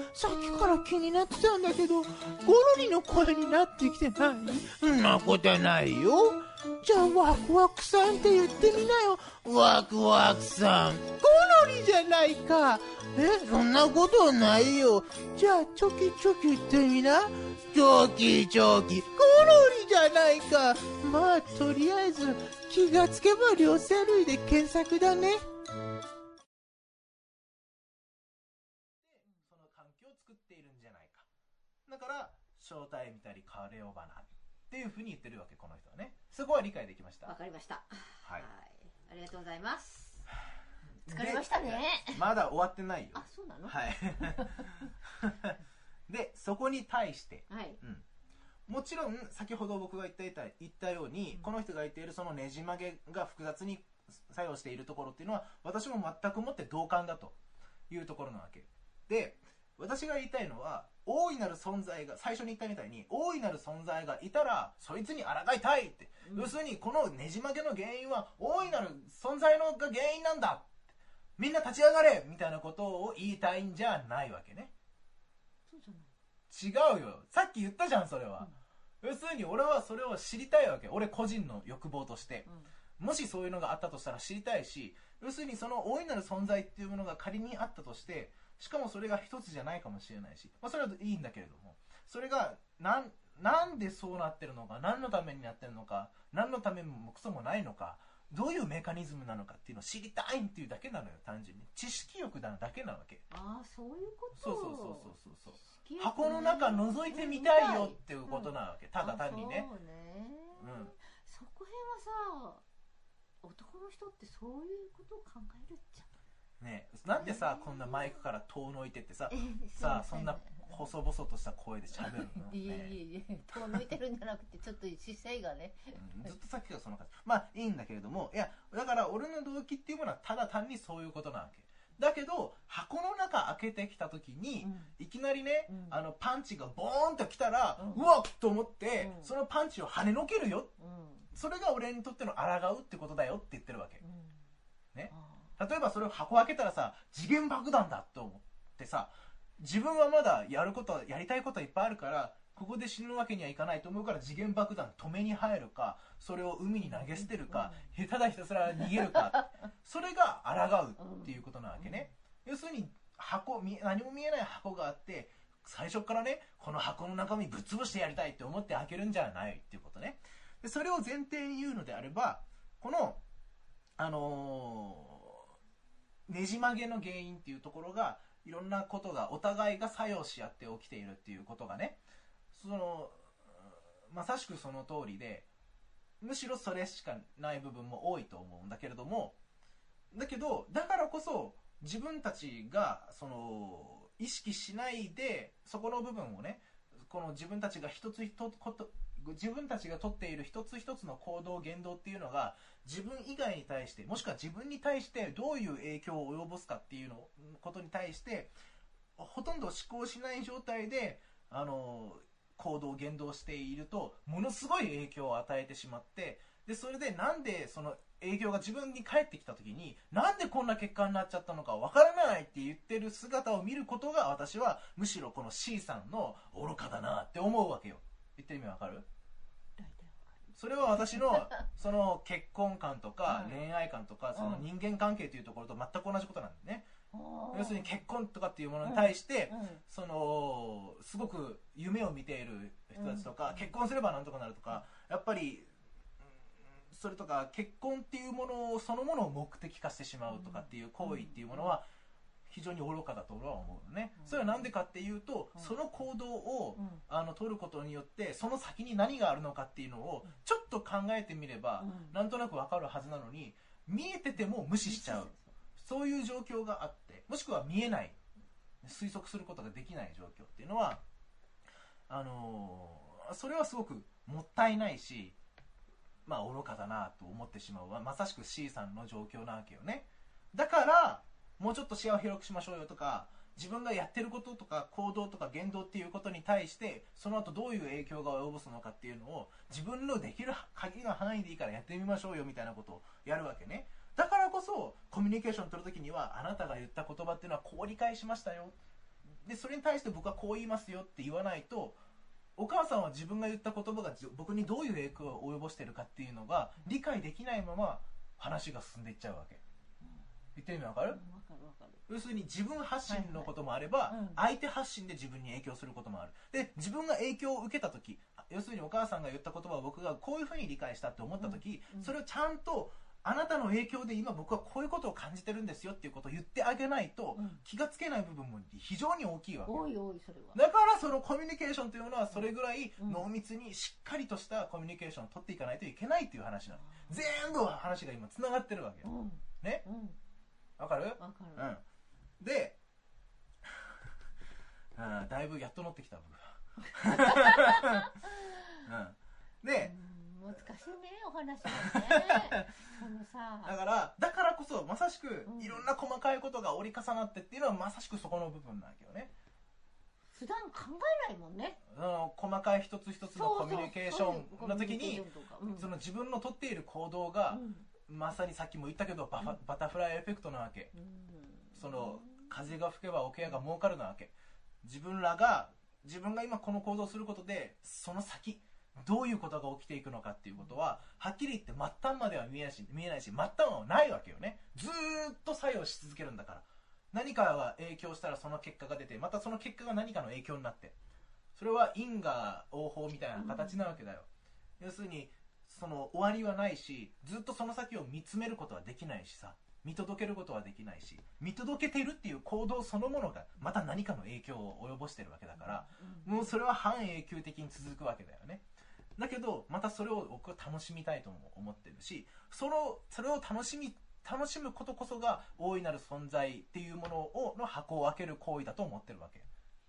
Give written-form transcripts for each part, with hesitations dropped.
さっきから気になってたんだけど、ゴロリの声になってきてない？そんなことないよ。じゃあワクワクさんって言ってみなよ。ワクワクさん。ゴロリじゃないか。そんなことないよ。じゃあチョキチョキ言ってみな。チョキチョキ。ゴロリじゃないか。まあとりあえず気がつけば両生類で検索だね。その環境を作っているんじゃないか。だから正体見たり変われよばなっていうふうに言ってるわけ、この人はね。そこは理解できました？ わかりました。 はい。 ありがとうございます。疲れましたね。 まだ終わってないよ。 あ、そうなの？ はい。で、そこに対して、 はい。 もちろん先ほど僕が言ったように、この人が言っているそのねじ曲げが複雑に作用しているところっていうのは、私も全くもって同感だというところなわけで、私が言いたいのは、大いなる存在が、最初に言ったみたいに大いなる存在がいたらそいつに抗いたいって、要するにこのねじ曲げの原因は大いなる存在のが原因なんだ、みんな立ち上がれみたいなことを言いたいんじゃないわけね。 そうじゃない。 違うよ、さっき言ったじゃん、それは。要するに俺はそれを知りたいわけ、俺個人の欲望として、もしそういうのがあったとしたら知りたいし、要するにその大いなる存在っていうものが仮にあったとして、しかもそれが一つじゃないかもしれないし、それはいいんだけれども、それがなんでそうなってるのか、何のためになってるのか、何のためもクソもないのか、どういうメカニズムなのかっていうのを知りたいっていうだけなのよ、単純に。知識欲なだけなわけ。 ああ、そういうこと。 そう。箱の中覗いてみたいよっていうことなわけ、ただ単にね。 そうね。そこへんはさ、男の人ってそういうことを考えるじゃん。 ねえ、なんでさ、こんなマイクから遠のいてってさ、そんな細々とした声で喋るの？ いえ、遠のいてるんじゃなくて、ちょっと姿勢がね。 ずっとさっきからその感じ。まあいいんだけれども、いや、だから俺の動機っていうものはただ単にそういうことなわけ。だけど、箱の中開けてきた時に、いきなりね、パンチがボーンと来たら、うわっと思って、そのパンチを跳ねのけるよ。それが俺にとっての抗うってことだよって言ってるわけ。ね。例えばそれを箱開けたらさ、次元爆弾だと思ってさ、自分はまだやりたいことはいっぱいあるから、ここで死ぬわけにはいかないと思うから次元爆弾止めに入るか、それを海に投げ捨てるか、ただひたすら逃げるか、それが抗うっていうことなわけね。要するに何も見えない箱があって、最初からね、この箱の中身ぶっ潰してやりたいって思って開けるんじゃないっていうことね。でそれを前提に言うのであれば、このねじ曲げの原因っていうところが、いろんなことがお互いが作用し合って起きているっていうことがね、まさしくその通りで、むしろそれしかない部分も多いと思うんだけれども、だからこそ自分たちが意識しないで、そこの部分をね、この自分たちが自分たちが取っている一つ一つの行動言動っていうのが、自分以外に対して、もしくは自分に対してどういう影響を及ぼすかっていうことに対してほとんど思考しない状態で行動言動していると、ものすごい影響を与えてしまって、でそれでなんでその影響が自分に返ってきた時に、なんでこんな結果になっちゃったのかわからないって言ってる姿を見ることが、私はむしろこの C さんの愚かだなって思うわけよ。言ってる意味わかる？それは私のその結婚観とか恋愛観とか、その人間関係というところと全く同じことなんだよね。要するに結婚とかっていうものに対して、すごく夢を見ている人たちとか、結婚すればなんとかなるとか、やっぱりそれとか結婚っていうものそのものを目的化してしまうとかっていう行為っていうものは非常に愚かだと俺は思うのね。それはなんでかっていうと、その行動を取ることによってその先に何があるのかっていうのをちょっと考えてみればなんとなくわかるはずなのに、見えてても無視しちゃう、そういう状況があって、もしくは見えない、推測することができない状況っていうのは、それはすごくもったいないし、愚かだなと思ってしまうはまさしく C さんの状況なわけよね。だからもうちょっと視野を広くしましょうよとか、自分がやってることとか行動とか言動っていうことに対してその後どういう影響が及ぼすのかっていうのを自分のできる限りの範囲でいいからやってみましょうよみたいなことをやるわけね。だからこそコミュニケーションを取るときには、あなたが言った言葉っていうのはこう理解しましたよ、 でそれに対して僕はこう言いますよって言わないと、お母さんは自分が言った言葉が僕にどういう影響を及ぼしてるかっていうのが理解できないまま話が進んでいっちゃうわけ。言ってる意味わかる？ わかるわかる。 要するに自分発信のこともあれば、 はいはい、 相手発信で自分に影響することもある。で、自分が影響を受けた時、要するにお母さんが言った言葉を僕がこういうふうに理解したって思った時、それをちゃんとあなたの影響で今僕はこういうことを感じてるんですよっていうことを言ってあげないと、気がつけない部分も非常に大きいわけ。 多い多い、それは。 だからそのコミュニケーションというものはそれぐらい濃密にしっかりとしたコミュニケーションを取っていかないといけないっていう話なの。全部話が今つながってるわけよ。ね？わかる？ わかる。 で、だいぶやっと乗ってきた僕は。で、 難しいね、お話はね。そのさ、 だからこそまさしくいろんな細かいことが折り重なってっていうのはまさしくそこの部分なんだけどね。 普段考えないもんね。 細かい一つ一つのコミュニケーションの時に、その自分の取っている行動が、まさにさっきも言ったけどバタフライエフェクトなわけ。その風が吹けば桶屋が儲かるなわけ。自分が今この行動をすることでその先どういうことが起きていくのかっていうことははっきり言って末端までは見えないし末端はないわけよね。ずーっと作用し続けるんだから、何かが影響したらその結果が出て、またその結果が何かの影響になって、それは因果応報みたいな形なわけだよ。要するにその終わりはないし、ずっとその先を見つめることはできないしさ、見届けることはできないし、見届けているっていう行動そのものがまた何かの影響を及ぼしてるわけだから、もうそれは半永久的に続くわけだよね。だけどまたそれを僕は楽しみたいとも思ってるし、それを楽しむことこそが大いなる存在っていうものの箱を開ける行為だと思ってるわけ。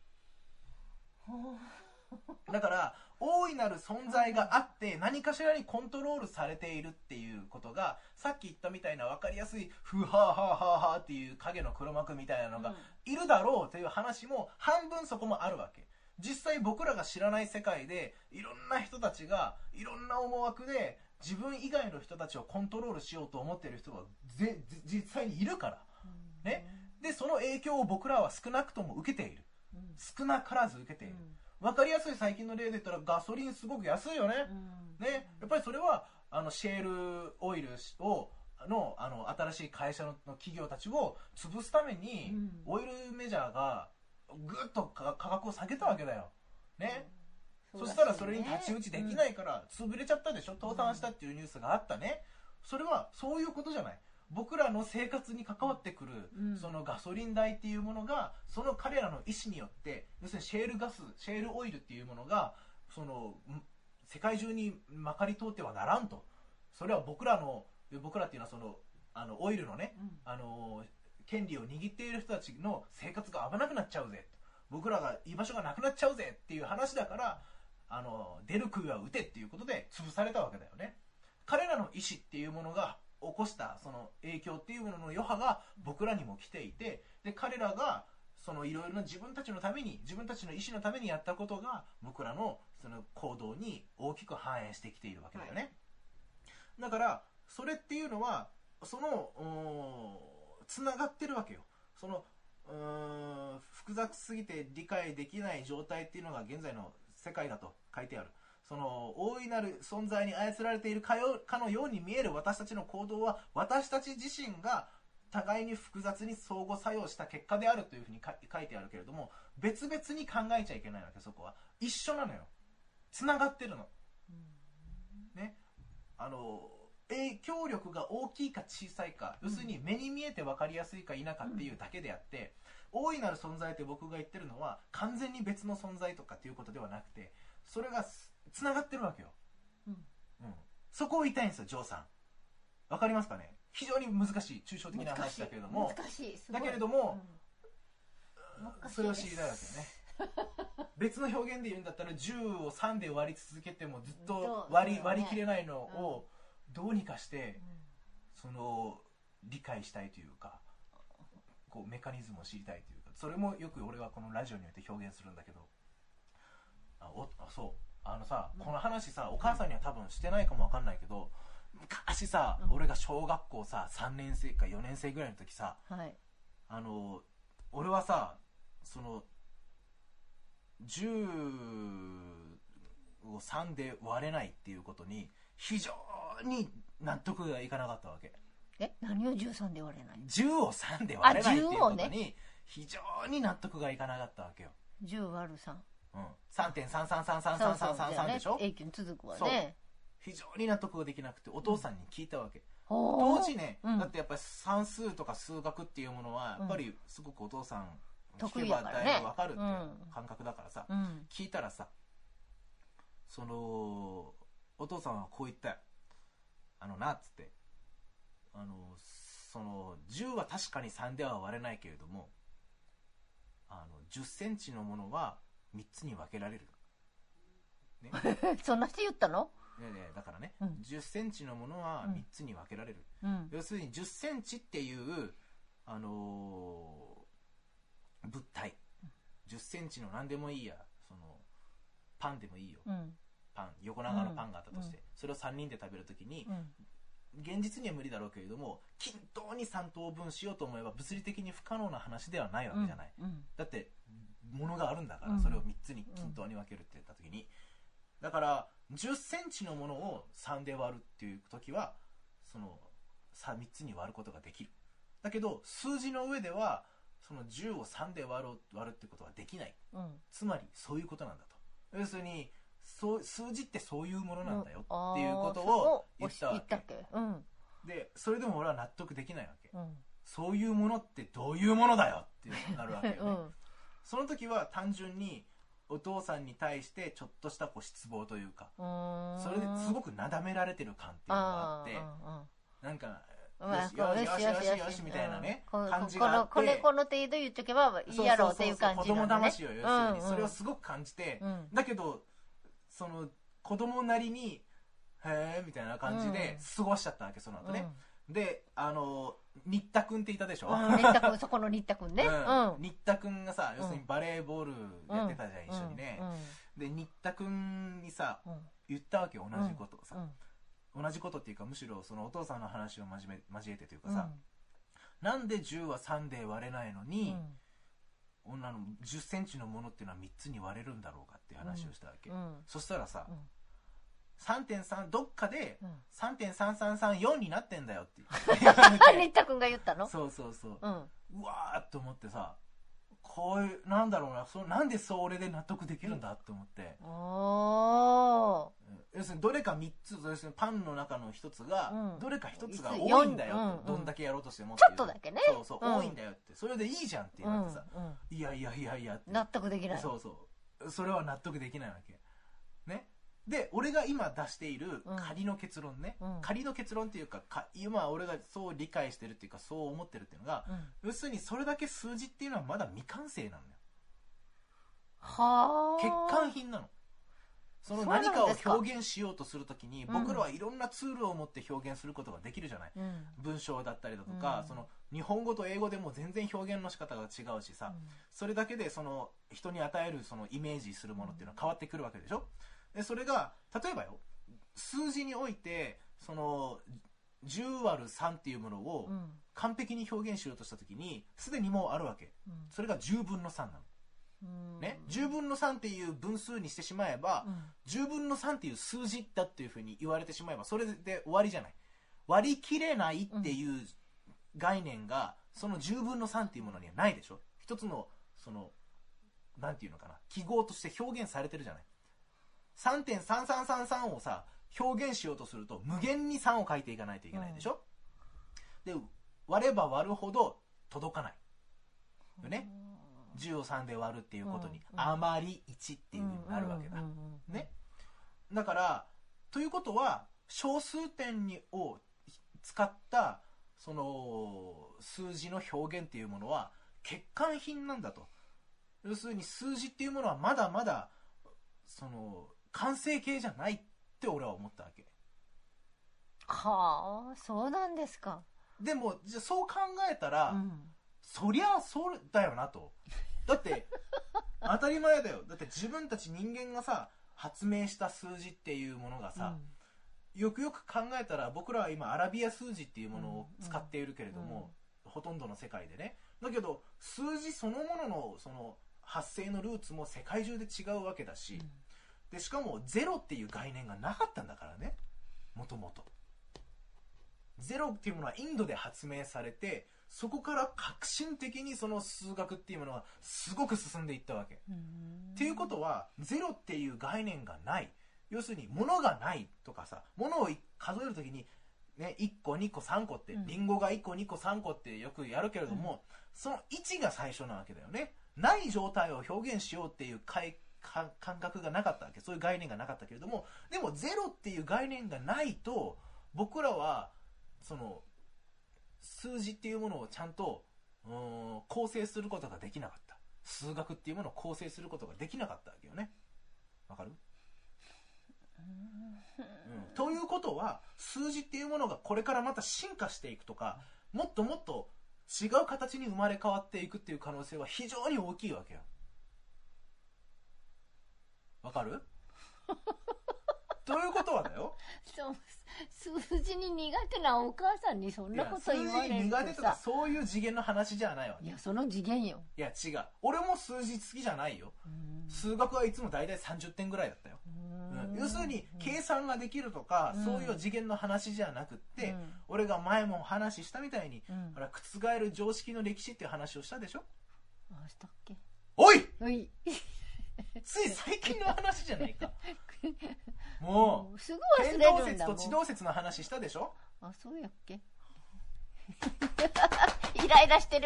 だから大いなる存在があって何かしらにコントロールされているっていうことが、さっき言ったみたいな分かりやすいフハーハーハーハーっていう影の黒幕みたいなのがいるだろうという話も半分そこもあるわけ。実際僕らが知らない世界でいろんな人たちがいろんな思惑で自分以外の人たちをコントロールしようと思っている人は実際にいるからね。でその影響を僕らは少なくとも受けている、少なからず受けている。分かりやすい最近の例で言ったらガソリンすごく安いよね。ね、やっぱりそれはシェールオイルを新しい会社の企業たちを潰すために、オイルメジャーがぐっと価格を下げたわけだよ。ね。そしたらそれに太刀打ちできないから潰れちゃったでしょ、倒産したっていうニュースがあったね。それはそういうことじゃない。僕らの生活に関わってくる、そのガソリン代っていうものがその彼らの意思によって、要するにシェールガス、シェールオイルっていうものがその世界中にまかり通ってはならんと。それは僕らっていうのはそのオイルのね、権利を握っている人たちの生活が危なくなっちゃうぜ、僕らが居場所がなくなっちゃうぜっていう話だから、出る杭は打てっていうことで潰されたわけだよね。彼らの意思っていうものが起こしたその影響っていうものの余波が僕らにも来ていて、で彼らがそのいろいろな自分たちのために、自分たちの意思のためにやったことが僕らのその行動に大きく反映してきているわけだよね。だからそれっていうのはそのつながってるわけよ。その複雑すぎて理解できない状態っていうのが現在の世界だと書いてある。その大いなる存在に操られているかのように見える私たちの行動は、私たち自身が互いに複雑に相互作用した結果であるというふうに書いてあるけれども、別々に考えちゃいけないわけ。そこは一緒なのよ。つながってるの、ね。影響力が大きいか小さいか、要するに目に見えて分かりやすいか否かっていうだけであって、大いなる存在って僕が言ってるのは完全に別の存在とかっていうことではなくて、それがつながってるわけよ。そこを言いたいんですよ、ジョーさん。わかりますかね。非常に難しい抽象的な話だけれども、だけれども、それを知りたいわけよね。別の表現で言うんだったら10を3で割り続けてもずっと割り切れないのをどうにかしてその理解したいというか、こうメカニズムを知りたいというか、それもよく俺はこのラジオによって表現するんだけど、そうさ、この話さ、お母さんには多分してないかもわかんないけど、昔さ、俺が小学校さ3年生か4年生ぐらいの時さ、俺はさ、その 10を3で割れないっていうことに非常に納得がいかなかったわけ。 何を13で割れない？ 10 を3で割れないっていうことに非常に納得がいかなかったわけよ。 10割る3。 うん。3.3333333でしょ？ 永久に続くわね。 非常に納得ができなくてお父さんに聞いたわけ。当時ね、だってやっぱり算数とか数学っていうものはやっぱりすごくお父さん聞けばだいぶ分かるっていう感覚だからさ、聞いたらさ、そのお父さんはこう言ったよ。なっつって、その10は確かに3では割れないけれども、10センチのものは3つに分けられる、ね、 そんな人言ったの？ だからね、10センチのものは3つに分けられる、要するに10センチっていう物体、10センチの何でもいいや、そのパンでもいいよ、パン、横長のパンがあったとして、それを3人で食べるときに、現実には無理だろうけれども均等に3等分しようと思えば物理的に不可能な話ではないわけじゃない、だって物があるんだから、それを3つに均等に分けるって言ったときに、だから10センチのものを3で割るっていうときはその3つに割ることができる。だけど数字の上ではその10を3で割るってことはできない、つまりそういうことなんだと。要するに数字ってそういうものなんだよっていうことを言ったわけ。でそれでも俺は納得できないわけ、そういうものってどういうものだよってなるわけよね、その時は単純にお父さんに対してちょっとした失望というか、それですごくなだめられてる感っていうのがあって、なんかよしみたいなね感じがあって、 この程度言っとけばいいやろうっていう感じなんだね。 子供騙しを要するにそれをすごく感じて、だけどその子供なりにへーみたいな感じで過ごしちゃったわけ、その後ね。で新田くんっていたでしょ、 新田くん、そこの新田くんね、 新田くんがさ、要するにバレーボールやってたじゃん、一緒にね、で新田くんにさ言ったわけよ、同じことをさ、同じことっていうかむしろそのお父さんの話を交えてというかさ、なんで10は3で割れないのに、10センチのものっていうのは3つに割れるんだろうかっていう話をしたわけ、そしたらさ、3.3 どっかで 3.3334 になってんだよって新田くんが言ったの？ そう、うわーっと思ってさ、こういうなんだろうな、なんでそれで納得できるんだって思って、要するにどれか3つ、要するにパンの中の1つが、どれか1つが多いんだよって、どんだけやろうとしてもちょっとだけね、 多いんだよって、それでいいじゃんって言われてさ、いやって納得できない。 それは納得できないわけね。で俺が今出している仮の結論ね、仮の結論っていうか、今俺がそう理解してるっていうかそう思ってるっていうのが、要するにそれだけ数字っていうのはまだ未完成なのよ。欠陥品なの。その何かを表現しようとするときに僕らはいろんなツールを持って表現することができるじゃない、文章だったりだとか、その日本語と英語でも全然表現の仕方が違うしさ、それだけでその人に与えるそのイメージするものっていうのは変わってくるわけでしょ。でそれが例えばよ、数字においてその10割る3っていうものを完璧に表現しようとしたときにすでにもうあるわけ、それが10分の3なの。10分の3っていう分数にしてしまえば、10分の3っていう数字だっていうふうに言われてしまえばそれで終わりじゃない。割り切れないっていう概念がその10分の3っていうものにはないでしょ。一つのそのなんていうのかな、記号として表現されてるじゃない。3.3333 をさ表現しようとすると無限に3を書いていかないといけないでしょ、で割れば割るほど届かないよね。10を3で割るっていうことに余り1っていう風になるわけだね。だからということは小数点を使ったその数字の表現っていうものは欠陥品なんだと。要するに数字っていうものはまだまだその完成形じゃないって俺は思ったわけ。 はあ、そうなんですか。 でもじゃあそう考えたら、そりゃそうだよなと。だって当たり前だよ。だって自分たち人間がさ発明した数字っていうものがさ、よくよく考えたら僕らは今アラビア数字っていうものを使っているけれども、ほとんどの世界でね。だけど数字そのもののその発生のルーツも世界中で違うわけだし、でしかもゼロっていう概念がなかったんだからね、もともと。ゼロっていうものはインドで発明されて、そこから革新的にその数学っていうものがすごく進んでいったわけ。っていうことは、ゼロっていう概念がない。要するに、物がないとかさ、物を数えるときに、ね、1個、2個、3個って、リンゴが1個、2個、3個ってよくやるけれども、その1が最初なわけだよね。ない状態を表現しようっていう感覚がなかったわけ。そういう概念がなかったけれども、でもゼロっていう概念がないと、僕らは、その、数字っていうものをちゃんと、構成することができなかった。数学っていうものを構成することができなかったわけよね。わかる？ということは、数字っていうものがこれからまた進化していくとか、もっともっと違う形に生まれ変わっていくっていう可能性は非常に大きいわけよ。わかる？ということはだよ。 そう、数字に苦手なお母さんにそんなこと言われるとさ。数字に苦手とかそういう次元の話じゃないわけ。 いや、その次元よ。 いや、違う。俺も数字好きじゃないよ。数学はいつも大体30点ぐらいだったよ。要するに、計算ができるとか、そういう次元の話じゃなくって、俺が前も話したみたいに、ほら、覆る常識の歴史っていう話をしたでしょ？ あ、したっけ？ おい！ おい！ つい最近の話じゃないか。もう、 すぐ忘れるんだもん。 天動説と地動説の話したでしょ？ あ、そうやっけ？イライラしてる。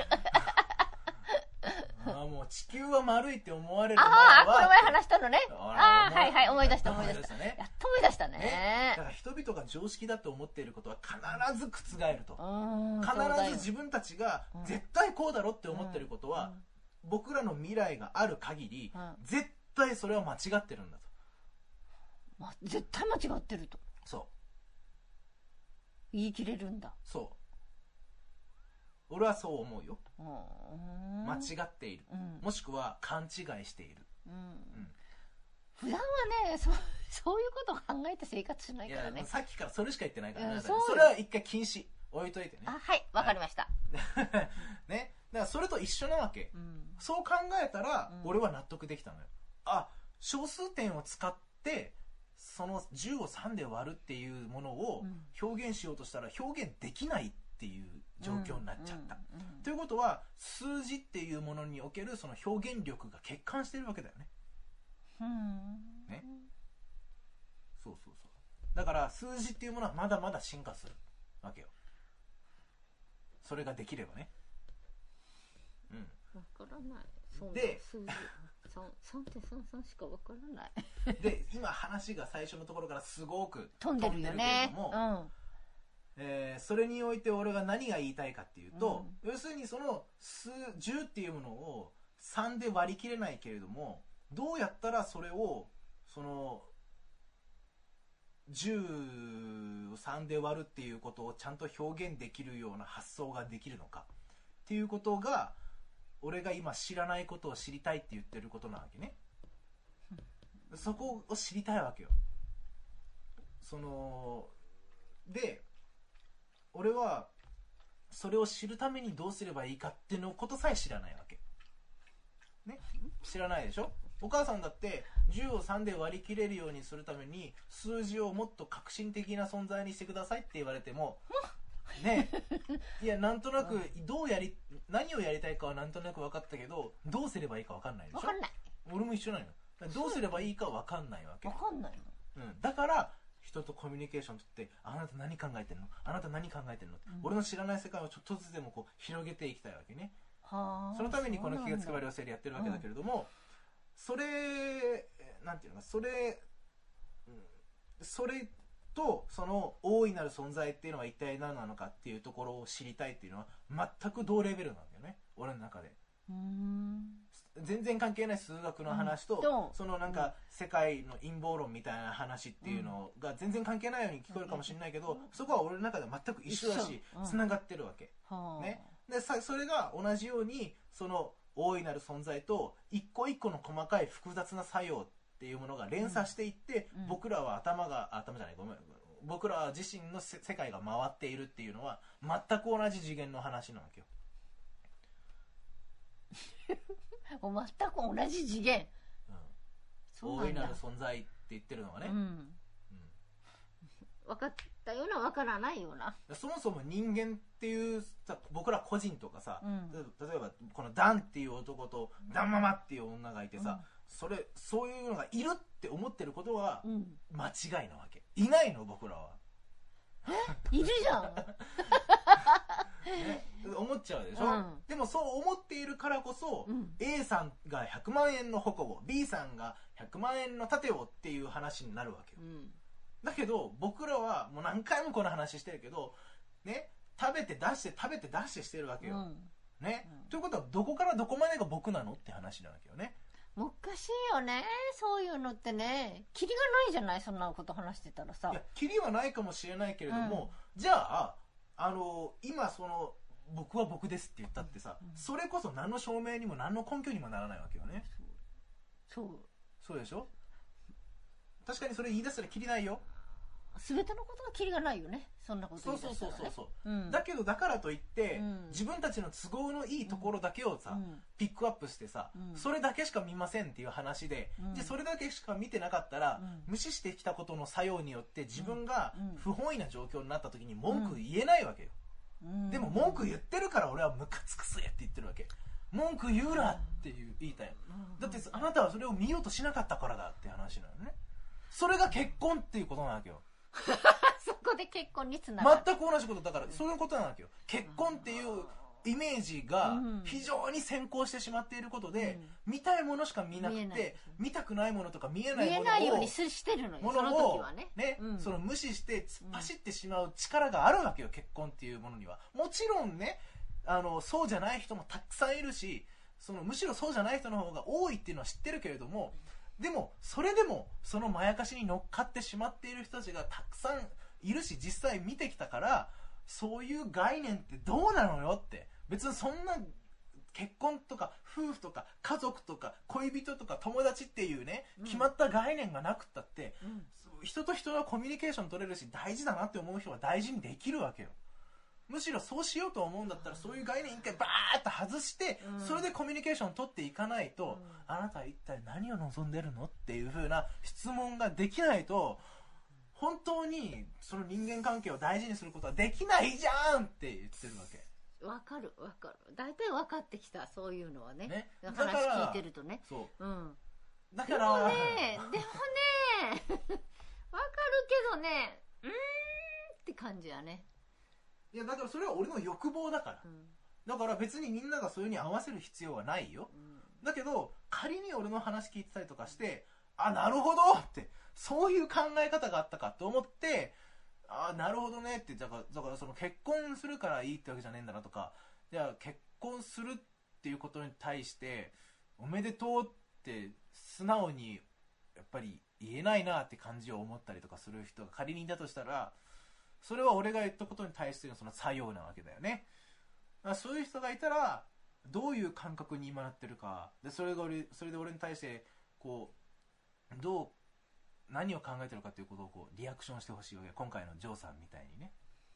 もう地球は丸いって思われる前は。 ああ、この前話したのね。ああ、はいはい、思い出した思い出した。 ね、 やっと思い出したね。 だから人々が常識だと思っていることは必ず覆ると。必ず自分たちが絶対こうだろって思っていることは、僕らの未来がある限り、絶対それは間違ってるんだと。 絶対間違ってると。 そう。 言い切れるんだ。 そう。俺はそう思うよ。間違っている、もしくは勘違いしている。 普段はね、そういうことを考えて生活しないからね。 いや、さっきからそれしか言ってないからね。それは一回禁止。置いといてね。 あ、はい、わかりました。 ね。だからそれと一緒なわけ。そう考えたら、俺は納得できたのよ。あ、小数点を使って、その10を3で割るっていうものを表現しようとしたら表現できないっていう状況になっちゃった。ということは、数字っていうものにおけるその表現力が欠陥してるわけだよね。ね。そうそうそう。だから数字っていうものはまだまだ進化するわけよ。それができればね。 わからない。 で、 数字 3.33 しかわからない。 で、今話が最初のところからすごく飛んでるけれども、 それにおいて俺が何が言いたいかっていうと、要するにその10っていうものを3で割り切れないけれども、どうやったらそれをその10を3で割るっていうことをちゃんと表現できるような発想ができるのかっていうことが、俺が今知らないことを知りたいって言ってることなわけね。そこを知りたいわけよ。で、俺はそれを知るためにどうすればいいかっていうのことさえ知らないわけね。知らないでしょ。お母さんだって10を3で割り切れるようにするために数字をもっと革新的な存在にしてくださいって言われてもね、いや、なんとなく何をやりたいかはなんとなく分かったけど、どうすればいいか分かんないでしょ。 分かんない。 俺も一緒なの。どうすればいいか分かんないわけ。 分かんないの。だから人とコミュニケーションとって、あなた何考えてんの、あなた何考えてんの、俺の知らない世界をちょっとずつでもこう広げていきたいわけね。そのためにこの気がつけば良性でやってるわけだけれども、それなんていうのか、それとその大いなる存在っていうのは一体何なのかっていうところを知りたいっていうのは全く同レベルなんだよね、俺の中で。全然関係ない数学の話と、そのなんか世界の陰謀論みたいな話っていうのが全然関係ないように聞こえるかもしれないけど、そこは俺の中では全く一緒だし、繋がってるわけ、ね。でそれが同じようにその大いなる存在と一個一個の細かい複雑な作用っていうものが連鎖していって、僕らは僕ら自身の世界が回っているっていうのは全く同じ次元の話なわけよ。 もう全く同じ次元。そうなんだ。 大いなる存在って言ってるのはね、 分かったような分からないような。 そもそも人間っていうさ、僕ら個人とかさ、例えばこのダンっていう男とダンママっていう女がいてさ、そういうのがいるって思ってることは間違いなわけ。いないの、僕らは。 いるじゃん。 ね、思っちゃうでしょ、でもそう思っているからこそ、A さんが100万円の矛を B さんが100万円の盾をっていう話になるわけよ、だけど僕らはもう何回もこの話してるけどね、食べて出してしてるわけよ、ね、ということはどこからどこまでが僕なのって話なわけよね。 難しいよね、そういうのってね。キリがないじゃない、そんなこと話してたらさ。 いや、キリはないかもしれないけれども、じゃあ今その僕は僕ですって言ったってさ、それこそ何の証明にも何の根拠にもならないわけよね。そうでしょ。確かにそれ言い出したらキリないよ。 全てのことがキリがないよね、そんなこと言い出したらね。 そう、だけどだからといって、自分たちの都合のいいところだけをさ、ピックアップしてさ、それだけしか見ませんっていう話で、それだけしか見てなかったら、無視してきたことの作用によって自分が不本意な状況になった時に文句言えないわけよ、でも文句言ってるから俺はムカつくせって言ってるわけ。文句言うなって言いたい、だってあなたはそれを見ようとしなかったからだって話なのね。それが結婚っていうことなわけよ。 そこで結婚につながる。 全く同じことだから、そういうことなわけよ。結婚っていうイメージが非常に先行してしまっていることで、見たいものしか見なくて、見たくないものとか見えないものを、 見えないようにしてるのよ、その時はね。 その無視して突っ走ってしまう力があるわけよ、結婚っていうものには。もちろんね、そうじゃない人もたくさんいるし、むしろそうじゃない人の方が多いっていうのは知ってるけれども、でもそれでもそのまやかしに乗っかってしまっている人たちがたくさんいるし、実際見てきたから、そういう概念ってどうなのよって。別にそんな結婚とか夫婦とか家族とか恋人とか友達っていうね、決まった概念がなくったって、人と人のコミュニケーション取れるし、大事だなって思う人は大事にできるわけよ。むしろそうしようと思うんだったら、そういう概念一回バーッと外して、それでコミュニケーション取っていかないと、あなたは一体何を望んでるのっていう風な質問ができないと、本当にその人間関係を大事にすることはできないじゃんって言ってるわけ。 わかる。大体分かってきた、そういうのはね。 だから話聞いてるとね。 そう。 だから。でもね、わかるけどね、って感じやね。 いや、だからそれは俺の欲望だから。だから別にみんながそれに合わせる必要はないよ。だけど、仮に俺の話聞いてたりとかして、あ、なるほどって、そういう考え方があったかと思って、あ、なるほどねって、だからその結婚するからいいってわけじゃねえんだなとか、じゃあ結婚するっていうことに対して、おめでとうって素直にやっぱり言えないなって感じを思ったりとかする人が仮にいたとしたら、それは俺が言ったことに対してのその作用なわけだよね。だからそういう人がいたら、どういう感覚に今なってるか、でそれで俺に対してこう何を考えてるかということをこうリアクションしてほしいわけ。今回のジョーさんみたいにね。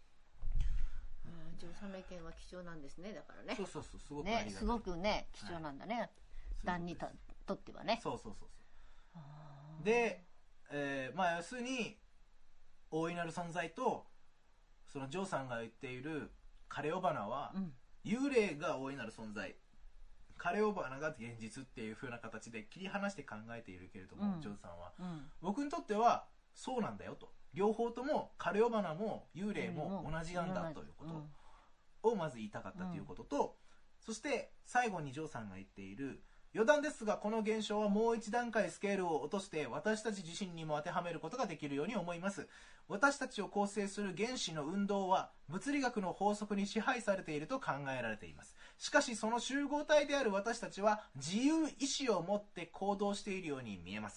ジョーさんの意見は貴重なんですね。だからね。 そうすごくありがたいね。 すごくね貴重なんだね。旦にとってはね。 そう。で、まあ要するに大いなる存在とそのジョーさんが言っているカレオバナは、幽霊が大いなる存在、カレオバナが現実っていう風な形で切り離して考えているけれども、ジョーさんは、僕にとってはそうなんだよと、両方ともカレオバナも幽霊も同じなんだということをまず言いたかったということと、そして最後にジョーさんが言っている、余談ですがこの現象はもう一段階スケールを落として私たち自身にも当てはめることができるように思います。私たちを構成する原子の運動は物理学の法則に支配されていると考えられています。しかしその集合体である私たちは自由意志を持って行動しているように見えます。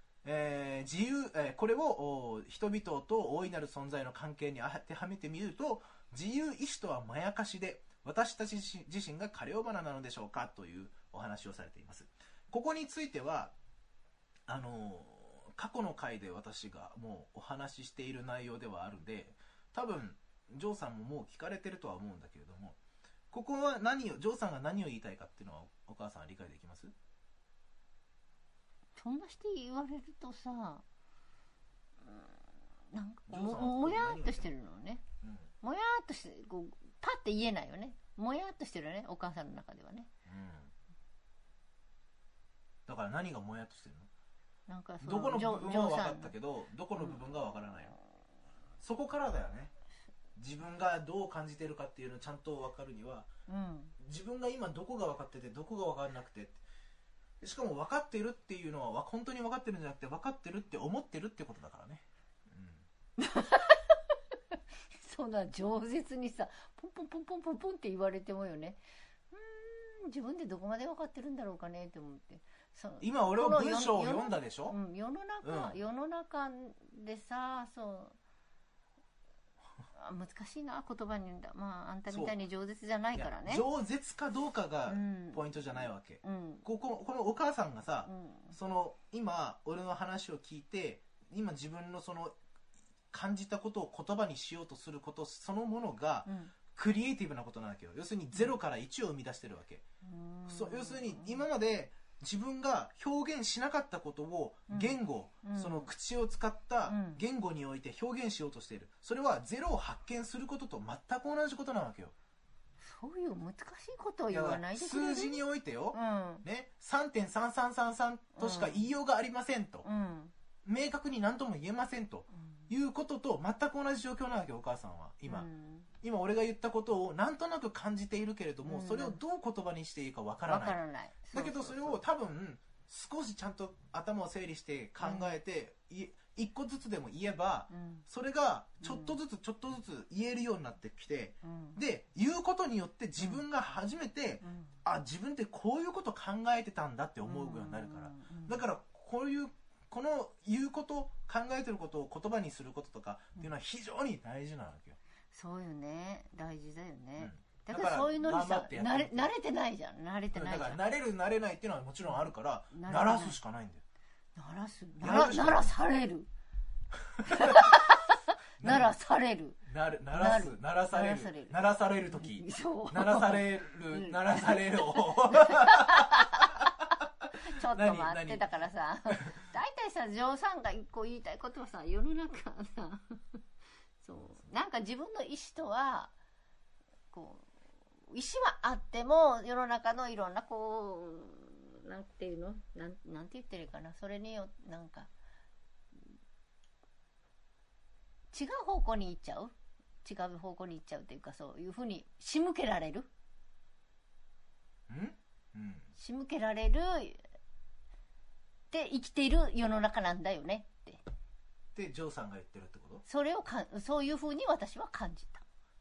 これを人々と大いなる存在の関係に当てはめてみると、自由意志とはまやかしで私たち自身がカレオバナなのでしょうかというお話をされています。ここについては過去の回で私がもうお話ししている内容ではあるんで、多分ジョーさんももう聞かれてるとは思うんだけれども、 ここは何を、ジョーさんが何を言いたいかっていうのはお母さんは理解できます？ そんなして言われるとさ、なんかジョーさんはもやーっとしてるのね。 うん。 もやーっとして、こう、パッて言えないよね。もやーっとしてるよね、お母さんの中ではね。 うん。だから何がもやっとしてるの？ なんかどこの部分は分かったけど、 ど、どこの部分が分からないの？そこからだよね。自分がどう感じてるかっていうのをちゃんと分かるには、 うん、 自分が今どこが分かっててどこが分からなくて、しかも分かってるっていうのは本当に分かってるんじゃなくて、分かってるって思ってるってことだからね。うん、 そんな饒舌にさ、ポンポンポンポンポンポンって言われてもよね。自分でどこまで分かってるんだろうかねって思って。 今俺は文章を読んだでしょ。 世の中でさ、難しいな、言葉に言うんだ。まああんたみたいに饒舌じゃないからね。 饒舌かどうかがポイントじゃないわけ。このお母さんがさ、今俺の話を聞いて、今自分の感じたことを言葉にしようとすることそのものが、クリエイティブなことなわけよ。要するに0から1を生み出してるわけ。要するに今まで自分が表現しなかったことを言語、口を使った言語において表現しようとしている。それは0を発見することと全く同じことなわけよ。 そういう難しいことを言わないでくれる。 数字においてよ、ね、3.3333 としか言いようがありませんと、明確に何とも言えませんということと全く同じ状況なわけよ、お母さんは今。今俺が言ったことをなんとなく感じているけれども、それをどう言葉にしていいかわからない。だけどそれを多分少しちゃんと頭を整理して考えて、一個ずつでも言えば、それがちょっとずつちょっとずつ言えるようになってきて、で言うことによって自分が初めて、自分ってこういうこと考えてたんだって思うようになるから。だからこの言うこと、考えてることを言葉にすることとかっていうのは非常に大事なわけよ。 そうよね、大事だよね。だからそういうのにさ、慣れてないじゃん。慣れてないじゃん。 だから慣れる慣れないっていうのはもちろんあるから、慣らすしかないんだよ。 鳴らされる。鳴らされる。 鳴らされる。鳴らされるとき。鳴らされる、鳴らされるを。 ちょっと待って、だからさ、大体さ、ジョーさんが一個言いたいことはさ、世の中さ、なんか自分の意思とは、意思はあっても、世の中のいろんななんていうの？なんて言ってるかな。それによって、なんか、違う方向に行っちゃうっていうか、そういうふうに仕向けられる。仕向けられるで生きている世の中なんだよねって。 で、ジョーさんが言ってるってこと？ そういうふうに私は感じた。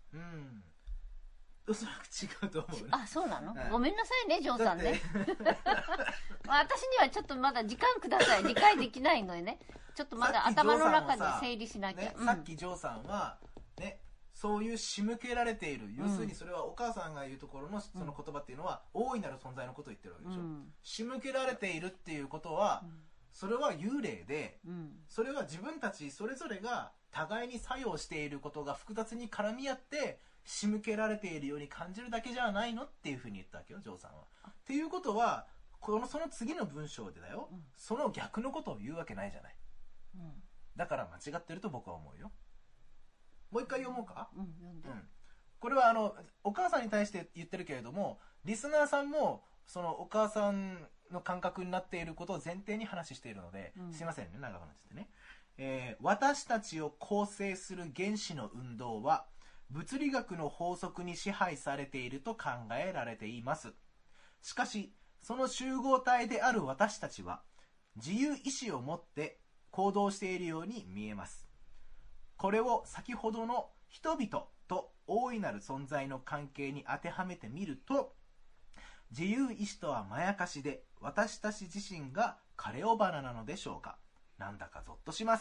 おそらく違うと思う。 そうなの？ごめんなさいね、ジョーさんね。私にはちょっとまだ時間ください。理解できないのでね。ちょっとまだ頭の中で整理しなきゃ。 さっきジョーさんは、ね、そういう仕向けられている。要するにそれはお母さんが言うところのその言葉っていうのは、大いなる存在のことを言ってるわけでしょ。仕向けられているっていうことは、それは幽霊で、それは自分たちそれぞれが互いに作用していることが複雑に絡み合って仕向けられているように感じるだけじゃないのっていうふうに言ったわけよ、ジョーさんは。っていうことはその次の文章でだよ、その逆のことを言うわけないじゃない。だから間違ってると僕は思うよ。もう一回読もうか。これはお母さんに対して言ってるけれども、リスナーさんもそのお母さんの感覚になっていることを前提に話しているので、すいませんね、長くなっちゃってね。私たちを構成する原子の運動は物理学の法則に支配されていると考えられています。しかしその集合体である私たちは自由意志を持って行動しているように見えます。これを先ほどの人々と大いなる存在の関係に当てはめてみると、自由意志とはまやかしで私たち自身が枯れ尾花なのでしょうか。なんだかゾッとします。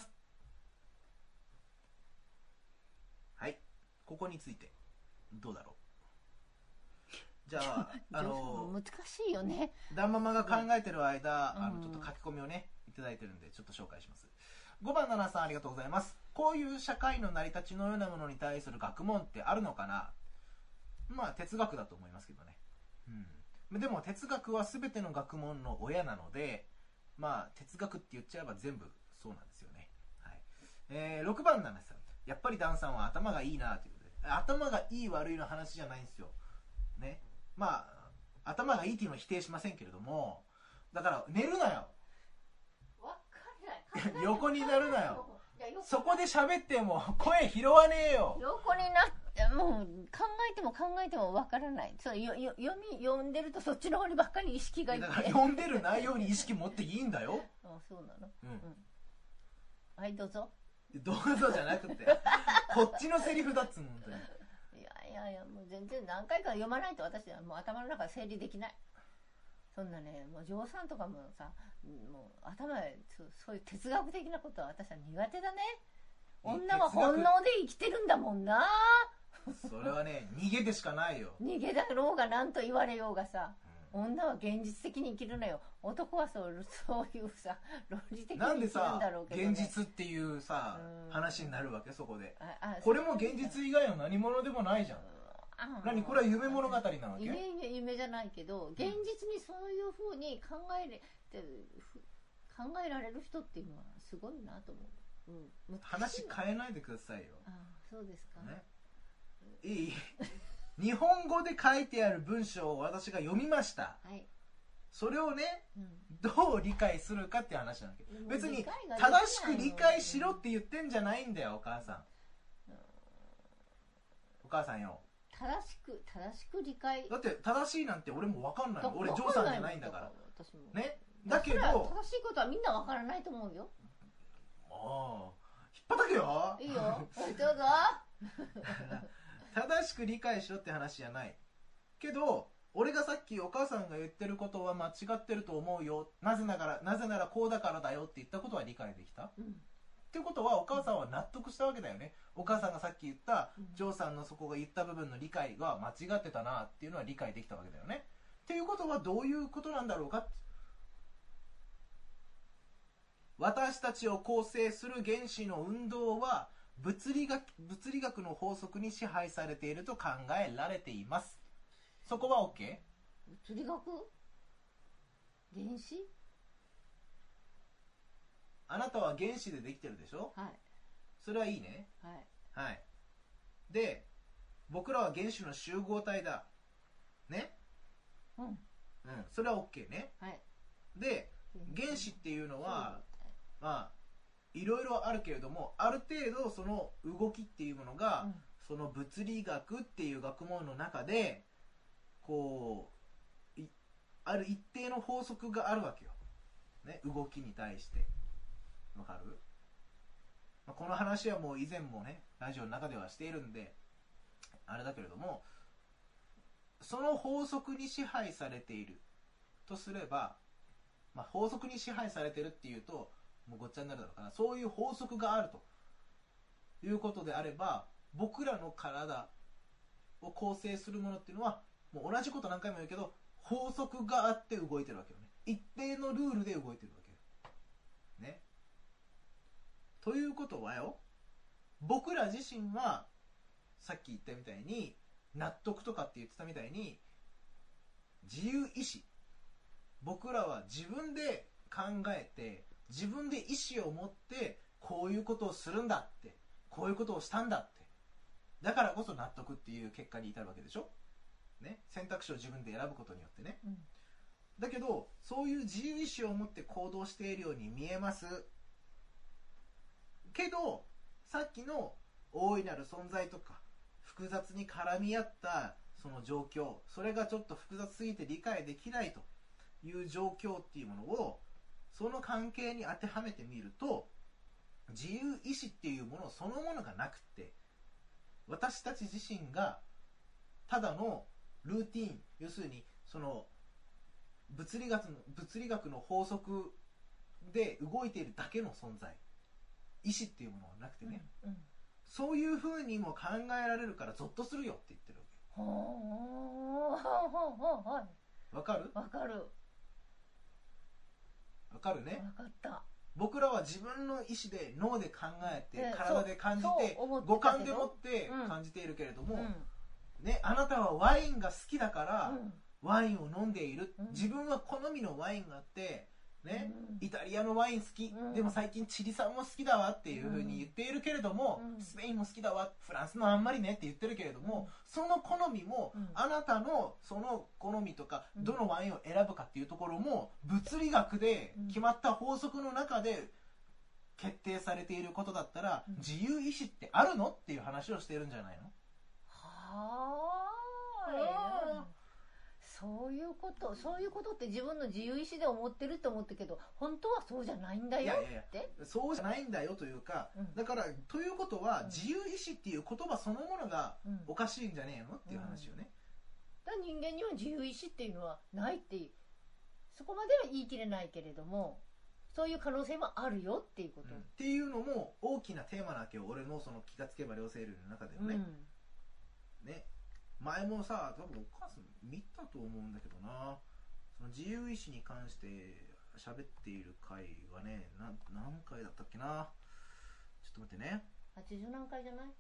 はい、ここについてどうだろう。じゃあ難しいよね。 ダンママが考えてる間、ちょっと書き込みをねいただいてるんでちょっと紹介します。5番7さん、ありがとうございます。こういう社会の成り立ちのようなものに対する学問ってあるのかな。 まあ哲学だと思いますけどね。うん。でも哲学は全ての学問の親なので、まあ哲学って言っちゃえば全部そうなんですよね。はい。6番なんですよ。やっぱりダンさんは頭がいいなということで、頭がいい悪いの話じゃないんですよ。ね。まあ頭がいいっていうのは否定しませんけれども、だから寝るなよ。 わかんない。 横になるなよ。そこで喋っても声拾わねえよ。 横になってもう考えてもわからない。そう読んでるとそっちの方にばっかり意識がいって。 だから読んでる内容に意識持っていいんだよ。 あ、そうなの。 うん。 はいどうぞ。 どうぞじゃなくて、こっちのセリフだっつうの本当に。 いやもう全然何回か読まないと私はもう頭の中で整理できない。そんなね、もう嬢さんとかもさ、もう頭でそういう哲学的なことは私は苦手だね。女は本能で生きてるんだもんな。 それはね、逃げでしかないよ。 逃げだろうが何と言われようがさ、女は現実的に生きるのよ。男はそういうさ、論理的に生きるんだろうけど、ね、 なんでさ、現実っていうさ、話になるわけそこで。これも現実以外の何者でもないじゃん。何これは夢物語なわけ？ 夢じゃないけど、現実にそういう風に考えられる人っていうのはすごいなと思う。 話変えないでくださいよ。 そうですか。 ね、いい日本語で書いてある文章を私が読みました。はい、それをね、どう理解するかって話なんだけど、別に正しく理解しろって言ってんじゃないんだよ、お母さん。お母さんよ。 正しく理解。 だって正しいなんて俺も分かんないの。俺嬢さんじゃないんだから。 私もね。だけど正しいことはみんな分からないと思うよ。 引っ張たけよ。 いいよ。どうぞ。 正しく理解しろって話じゃないけど、俺がさっきお母さんが言ってることは間違ってると思うよ、なぜならこうだからだよって言ったことは理解できた、っていうことはお母さんは納得したわけだよね。お母さんがさっき言ったジョーさんのそこが言った部分の理解が間違ってたなっていうのは理解できたわけだよね。っていうことはどういうことなんだろうか。私たちを構成する原子の運動は物理学の法則に支配されていると考えられています。そこは OK？ 物理学？原子？ あなたは原子でできてるでしょ？ はい。 それはいいね。 はい。 はい。で、僕らは原子の集合体だ。ね？それは OK ね。 はい。 で、原子っていうのは、まあ、いろいろあるけれども、ある程度その動きっていうものが、その物理学っていう学問の中で、こう、ある一定の法則があるわけよ。ね、動きに対して。わかる？この話はもう以前もね、ラジオの中ではしているんで、あれだけれども、その法則に支配されているとすれば、まあ、法則に支配されてるっていうと、もうごっちゃになるだろうから、そういう法則があるということであれば、僕らの体を構成するものっていうのは、もう同じこと何回も言うけど、法則があって動いてるわけよね。一定のルールで動いてるわけよ。ね。ということはよ、僕ら自身は、さっき言ったみたいに、納得とかって言ってたみたいに、自由意志。僕らは自分で考えて、自分で意志を持って、こういうことをするんだって、こういうことをしたんだって。だからこそ納得っていう結果に至るわけでしょ？ね。選択肢を自分で選ぶことによってね。だけど、そういう自由意志を持って行動しているように見えます。けど、さっきの大いなる存在とか、複雑に絡み合ったその状況、それがちょっと複雑すぎて理解できないという状況っていうものを、その関係に当てはめてみると、自由意志っていうものそのものがなくって、私たち自身がただのルーティーン、要するにその物理学の法則で動いているだけの存在、意志っていうものはなくてね、そういう風にも考えられるからゾッとするよって言ってるわけ。わかる？ わかる。 わかるね。 わかった。 僕らは自分の意志で脳で考えて、体で感じて、五感でもって感じているけれども、 ね、あなたはワインが好きだからうんワインを飲んでいる、 うん自分は好みのワインがあってね、 うんイタリアのワイン好き、 うんでも最近チリ産も好きだわっていう風に言っているけれども、 うんスペインも好きだわ、フランスのあんまりねって言ってるけれども、その好みも、 うんあなたのその好みとか、 うんどのワインを選ぶかっていうところも物理学で決まった法則の中で決定されていることだったら、 うん自由意志ってあるのっていう話をしてるんじゃないの？ はあ、そういうことって自分の自由意志で思ってると思ったけど、本当はそうじゃないんだよいやいやいやって。 そうじゃないんだよというか、 うんだからということは、 うん自由意志っていう言葉そのものがうんおかしいんじゃねえのっていう話よね、 だから人間には自由意志っていうのはないっていう、そこまでは言い切れないけれども、そういう可能性もあるよっていうこと。 っていうのも大きなテーマなわけよ、俺のその気がつけば両生類の中でもね、ね、前もさ多分お母さん見たと思うんだけどな、その自由意志に関して喋っている回はね、何回だったっけな、ちょっと待ってね、 80何回じゃない？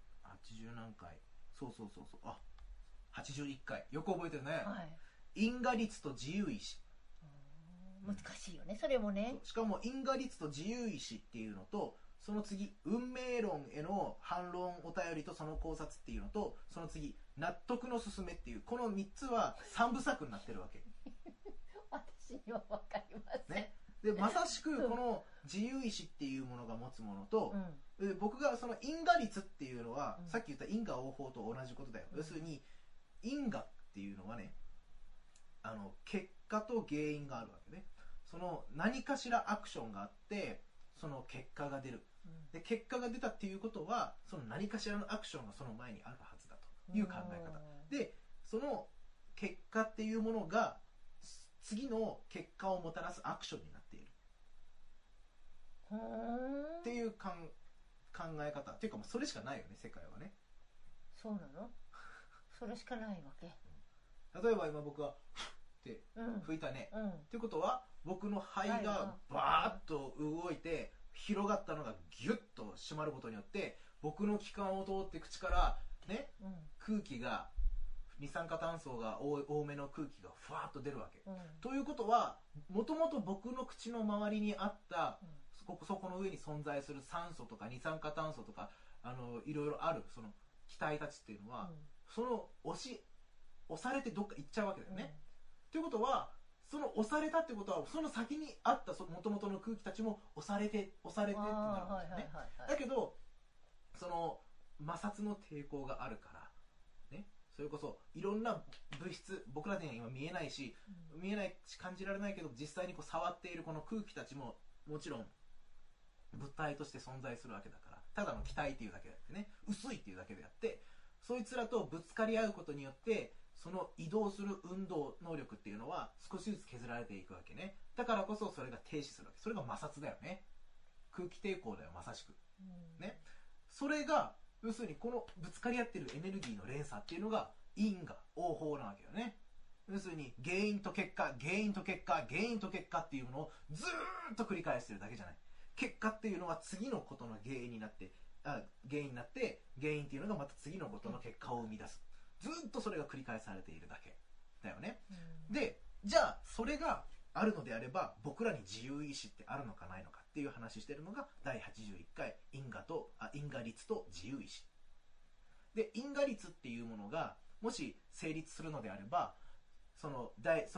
80何回、そうあ、81回、よく覚えてるね、 はい。 因果律と自由意志、 難しいよね、それもね。 しかも因果律と自由意志っていうのと、その次運命論への反論お便りとその考察っていうのと、その次納得の勧めっていう、この3つは3部作になってるわけ私には分かりません。 ね。でまさしくこの自由意志っていうものが持つものと、で僕がその因果律っていうのは、 うんさっき言った因果応報と同じことだよ、 うん要するに因果っていうのはね、結果と原因があるわけね。その何かしらアクションがあってその結果が出る、で結果が出たっていうことはその何かしらのアクションがその前にあるはずだという考え方で、その結果っていうものが次の結果をもたらすアクションになっているっていう考え方っていうか、もうそれしかないよね、世界はね。 そうなの？それしかないわけ。 例えば今僕がフッって吹いたね、っていうことは僕の肺がバーッと動いて広がったのがギュッと締まることによって僕の気管を通って口からね、空気が二酸化炭素が多めの空気がふわーっと出るわけ、ということはもともと僕の口の周りにあったそこの上に存在する酸素とか二酸化炭素とかいろいろあるその気体たちっていうのは、その押されてどっか行っちゃうわけだよね、ということはその押されたってことはその先にあったもともとの空気たちも押されてってなるわけだよね。だけどその摩擦の抵抗があるからね、それこそいろんな物質、僕らには今見えないし感じられないけど、実際にこう触っているこの空気たちももちろん物体として存在するわけだから、ただの気体っていうだけであってね、薄いっていうだけであって、そいつらとぶつかり合うことによってその移動する運動能力っていうのは少しずつ削られていくわけね。だからこそそれが停止するわけ。それが摩擦だよね。空気抵抗だよ、まさしくね。それが要するにこのぶつかり合ってるエネルギーの連鎖っていうのが因果応報なわけよね。要するに原因と結果原因と結果原因と結果っていうものをずーっと繰り返してるだけじゃない。結果っていうのは次のことの原因になって原因っていうのがまた次のことの結果を生み出す。ずっとそれが繰り返されているだけだよね、でじゃあそれがあるのであれば僕らに自由意志ってあるのかないのかっていう話してるのが第81回因果律と自由意志で、因果律っていうものがもし成立するのであればその第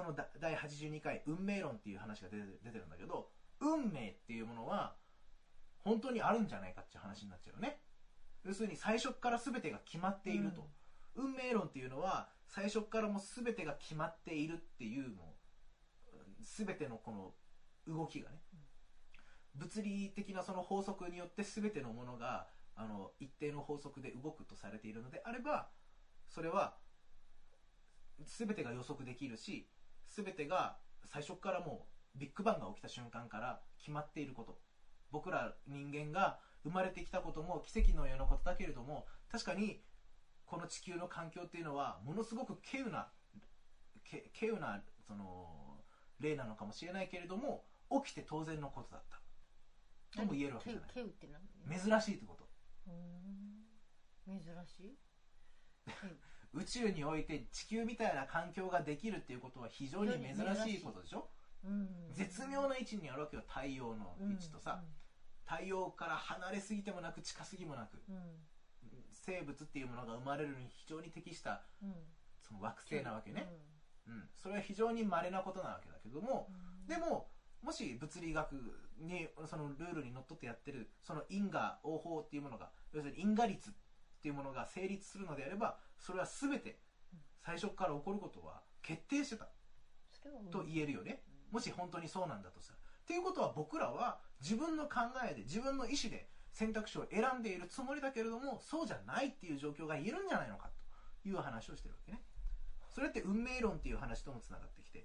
82回運命論っていう話が出てるんだけど、運命っていうものは本当にあるんじゃないかっていう話になっちゃうよね。要するに最初から全てが決まっていると、運命論っていうのは最初からもう全てが決まっているっていうもう全てのこの動きがね、物理的なその法則によって全てのものが一定の法則で動くとされているのであれば、それは全てが予測できるし、全てが最初からもうビッグバンが起きた瞬間から決まっていること、僕ら人間が生まれてきたことも奇跡のようなことだけれども、確かにこの地球の環境っていうのはものすごく稀有なその例なのかもしれないけれども、起きて当然のことだったとも言えるわけじゃない。 稀有って何？ 珍しいってこと。 珍しい宇宙において地球みたいな環境ができるっていうことは非常に珍しいことでしょ。絶妙な位置にあるわけよ、太陽の位置とさ、太陽から離れすぎてもなく近すぎもなく、生物っていうものが生まれるのに非常に適したその惑星なわけね。それは非常に稀なことなわけだけども、でももし物理学にそのルールにのっとってやってるその因果応報っていうものが、要するに因果律っていうものが成立するのであれば、それは全て最初から起こることは決定してたと言えるよね。もし本当にそうなんだとしたら。っていうことは、僕らは自分の考えで自分の意思で選択肢を選んでいるつもりだけれども、そうじゃないっていう状況が言えるんじゃないのかという話をしてるわけね。それって運命論っていう話ともつながってきて、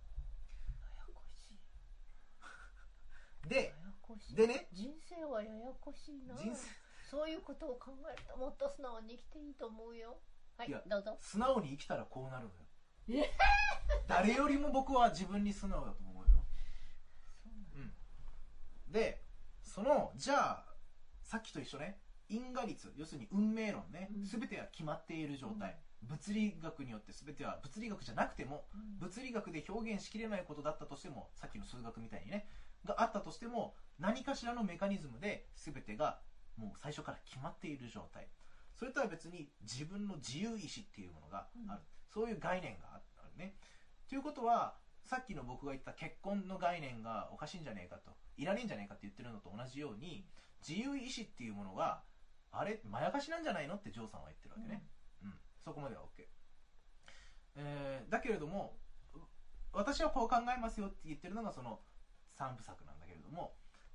でね、 人生はややこしいな。そういうことを考えるともっと素直に生きていいと思うよ。はい、どうぞ。 素直に生きたらこうなるのよ。誰よりも僕は自分に素直だと思うよ。で、じゃあさっきと一緒ね、因果律、要するに運命論ね、全ては決まっている状態、物理学によって全ては、物理学じゃなくても、物理学で表現しきれないことだったとしても、さっきの数学みたいにねがあったとしても、何かしらのメカニズムで全てがもう最初から決まっている状態。それとは別に自分の自由意志っていうものがある、そういう概念があるね。ということは、さっきの僕が言った結婚の概念がおかしいんじゃねえかと、いらねえんじゃねえかって言ってるのと同じように、自由意志っていうものがあれまやかしなんじゃないのってジョーさんは言ってるわけね。そこまでは OK。だけれども、私はこう考えますよって言ってるのがその3部作なんだけれども、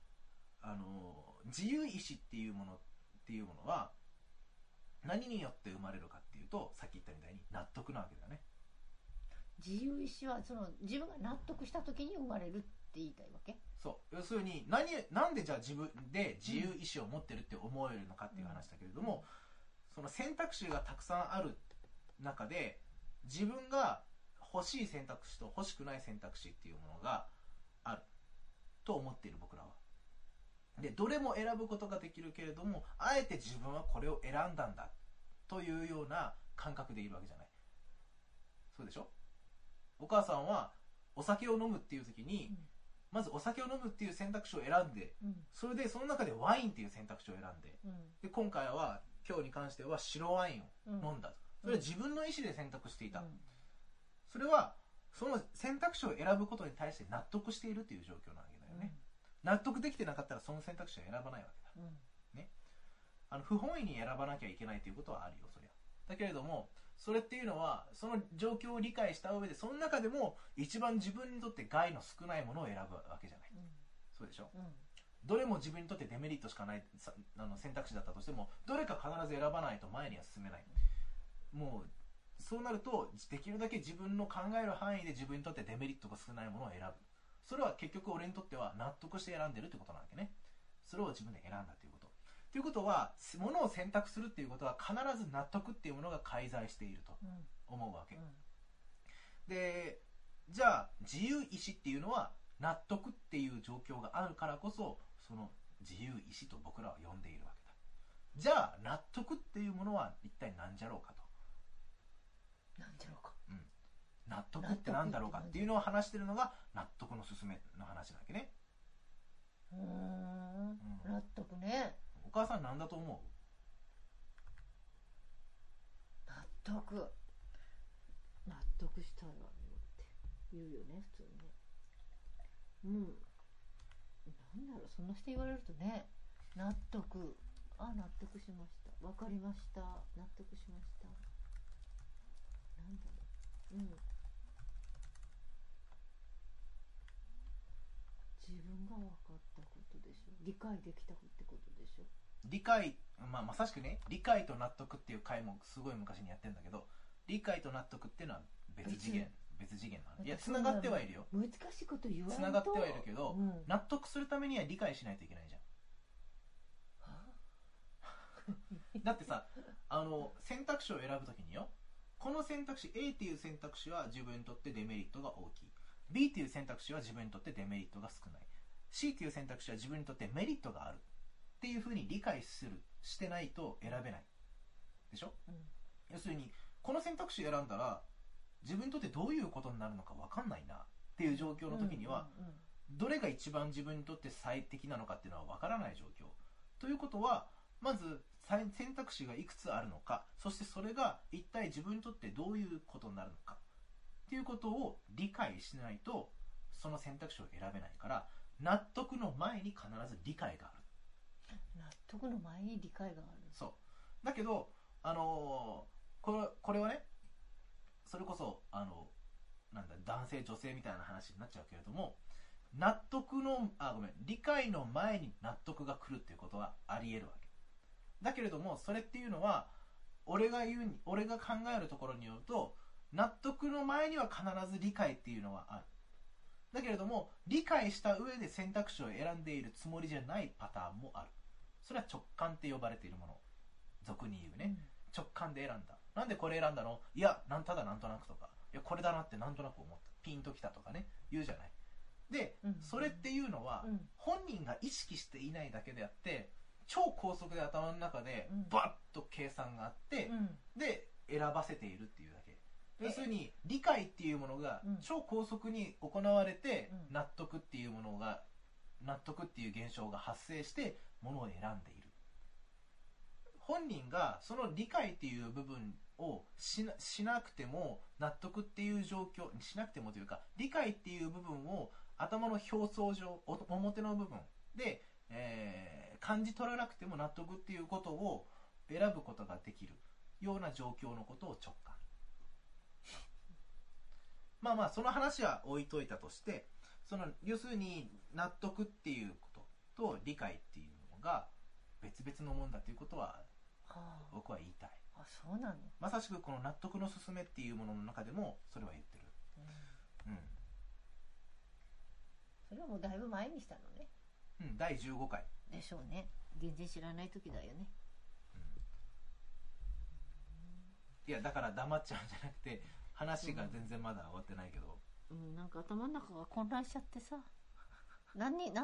自由意志っていうものは何によって生まれるかっていうと、さっき言ったみたいに納得なわけだよね。 自由意志はその自分が納得した時に生まれるって言いたいわけ。 そう、要するになんでじゃあ自分で自由意志を持ってるって思えるのかっていう話だけれども、その選択肢がたくさんある中で、自分が欲しい選択肢と欲しくない選択肢っていうものがあると思っている僕らは。で、どれも選ぶことができるけれども、あえて自分はこれを選んだんだというような感覚でいるわけじゃない。そうでしょ。お母さんはお酒を飲むっていう時に、まずお酒を飲むっていう選択肢を選んで、それでその中でワインっていう選択肢を選んで、で今回は今日に関しては白ワインを飲んだと。それは自分の意思で選択していた。それはその選択肢を選ぶことに対して納得しているという状況なわけだよね。納得できてなかったらその選択肢は選ばないわけだ。ね。不本意に選ばなきゃいけないということはあるよ、そりゃ。だけれども、それっていうのはその状況を理解した上で、その中でも一番自分にとって害の少ないものを選ぶわけじゃない。そうでしょ。どれも自分にとってデメリットしかない選択肢だったとしても、どれか必ず選ばないと前には進めない。もうそうなると、できるだけ自分の考える範囲で自分にとってデメリットが少ないものを選ぶ。それは結局俺にとっては納得して選んでるってことなわけね。それを自分で選んだということ。ということは、ものを選択するっていうことは必ず納得っていうものが介在していると思うわけ。で、じゃあ自由意志っていうのは納得っていう状況があるからこそ、その自由意志と僕らは呼んでいるわけだ。じゃあ納得っていうものは一体何じゃろうかと。 なんじゃろうか。 納得って何だろうかっていうのを話してるのが納得のすすめの話なわけね。 納得ね。 お母さん何だと思う？ 納得したらって言うよね、普通にね。なんだろう、その人言われるとね、納得しました、わかりました、納得しました、なんだろう、自分が分かったことでしょ、理解できたってことでしょ。 理解、まさしくね、理解と納得っていう回もすごい昔にやってるんだけど、理解と納得っていうのは別次元なの。いや、繋がってはいるよ。 難しいこと言わないと。 繋がってはいるけど、納得するためには理解しないといけないじゃん。だってさ、選択肢を選ぶときによ、この選択肢 A っていう選択肢は自分にとってデメリットが大きい、 B っていう選択肢は自分にとってデメリットが少ない、 C っていう選択肢は自分にとってメリットがあるっていうふうに理解してないと選べないでしょ、要するにこの選択肢を選んだら自分にとってどういうことになるのか分かんないなっていう状況の時には、どれが一番自分にとって最適なのかっていうのは分からない状況ということは、まず選択肢がいくつあるのか、そしてそれが一体自分にとってどういうことになるのかっていうことを理解しないとその選択肢を選べないから、納得の前に必ず理解がある。 納得の前に理解がある。 そうだけど、これはね、それこそ男性女性みたいな話になっちゃうけれども、理解の前に納得が来るっていうことはあり得るわけだけれども、それっていうのは俺が考えるところによると、納得の前には必ず理解っていうのはある。だけれども理解した上で選択肢を選んでいるつもりじゃないパターンもある。それは直感って呼ばれているもの、俗に言うね、直感で選んだ。なんでこれ選んだの？いや、ただなんとなくとか、いやこれだなってなんとなく思った、ピンときたとかね、言うじゃない。で、それっていうのは、本人が意識していないだけであって、超高速で頭の中でバッと計算があって、で選ばせているっていうだけ。要するに理解っていうものが超高速に行われて、納得っていう現象が発生してものを選んでいる。本人がその理解っていう部分をしなくても、納得っていう状況にしなくてもというか、理解っていう部分を頭の表層上、表の部分で、感じ取らなくても納得っていうことを選ぶことができるような状況のことを直感。まあその話は置いといたとして、要するに納得っていうことと理解っていうのが別々のもんだということは僕は言いたい。 そうなの。 まさしくこの納得の勧めっていうものの中でもそれは言ってる。 それはもうだいぶ前にしたのね。 第15回でしょうね。全然知らない時だよね。 いやだから黙っちゃうんじゃなくて、話が全然まだ終わってないけど、 なんか頭の中が混乱しちゃってさ、なんね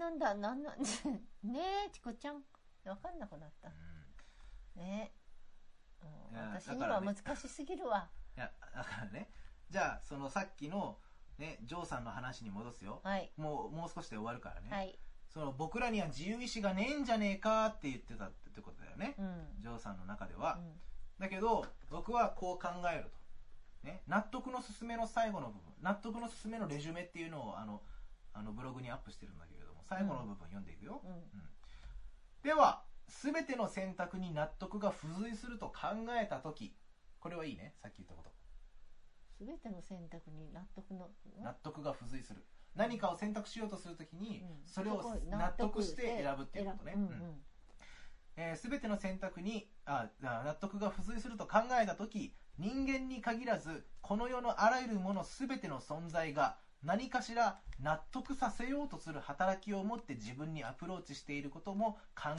えチコちゃん分かんなくなった、ねえ、私には難しすぎるわ。 いやだからね、じゃあさっきのねジョーさんの話に戻すよ、もう少しで終わるからね、僕らには自由意志がねえんじゃねえかって言ってたってことだよね、ジョーさんの中では、だけど僕はこう考えると、ね、納得の勧めの最後の部分、納得の勧めのレジュメっていうのをブログにアップしてるんだけれども、最後の部分読んでいくよ、では全ての選択に納得が付随すると考えたとき、これはいいね、さっき言ったこと。 全ての選択に納得が付随する。何かを選択しようとするときに、それを納得して選ぶっていうことね。全ての選択に納得が付随すると考えたとき、人間に限らずこの世のあらゆるもの全ての存在が何かしら納得させようとする働きを持って自分にアプローチしていることもア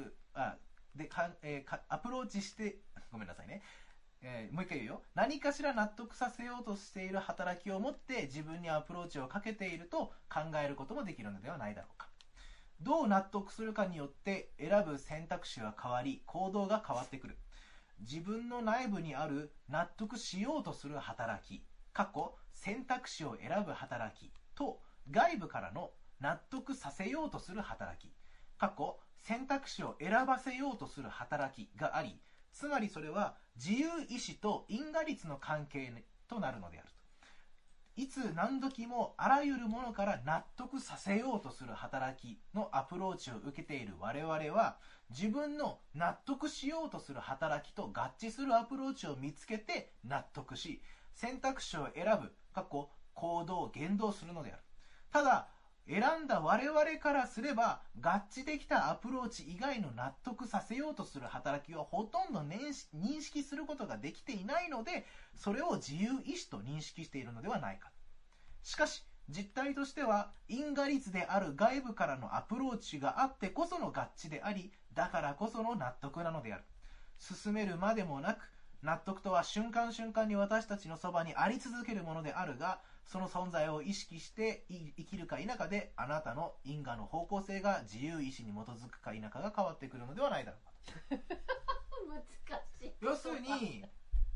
プローチしてごめんなさいね、もう一回言うよ。何かしら納得させようとしている働きを持って自分にアプローチをかけていると考えることもできるのではないだろうか。どう納得するかによって選ぶ選択肢は変わり、行動が変わってくる。自分の内部にある納得しようとする働き選択肢を選ぶ働きと、外部からの納得させようとする働き選択肢を選ばせようとする働きがあり、つまりそれは自由意志と因果律の関係となるのであると。いつ何時もあらゆるものから納得させようとする働きのアプローチを受けている我々は、自分の納得しようとする働きと合致するアプローチを見つけて納得し、選択肢を選ぶ行動言動するのである。ただ選んだ我々からすれば、合致できたアプローチ以外の納得させようとする働きをほとんど認識することができていないので、それを自由意志と認識しているのではないか。しかし実態としては、因果律である外部からのアプローチがあってこその合致であり、だからこその納得なのである。進めるまでもなく、納得とは瞬間瞬間に私たちのそばにあり続けるものであるが、その存在を意識して生きるか否かで、あなたの因果の方向性が自由意志に基づくか否かが変わってくるのではないだろうか。 難しい。 要するに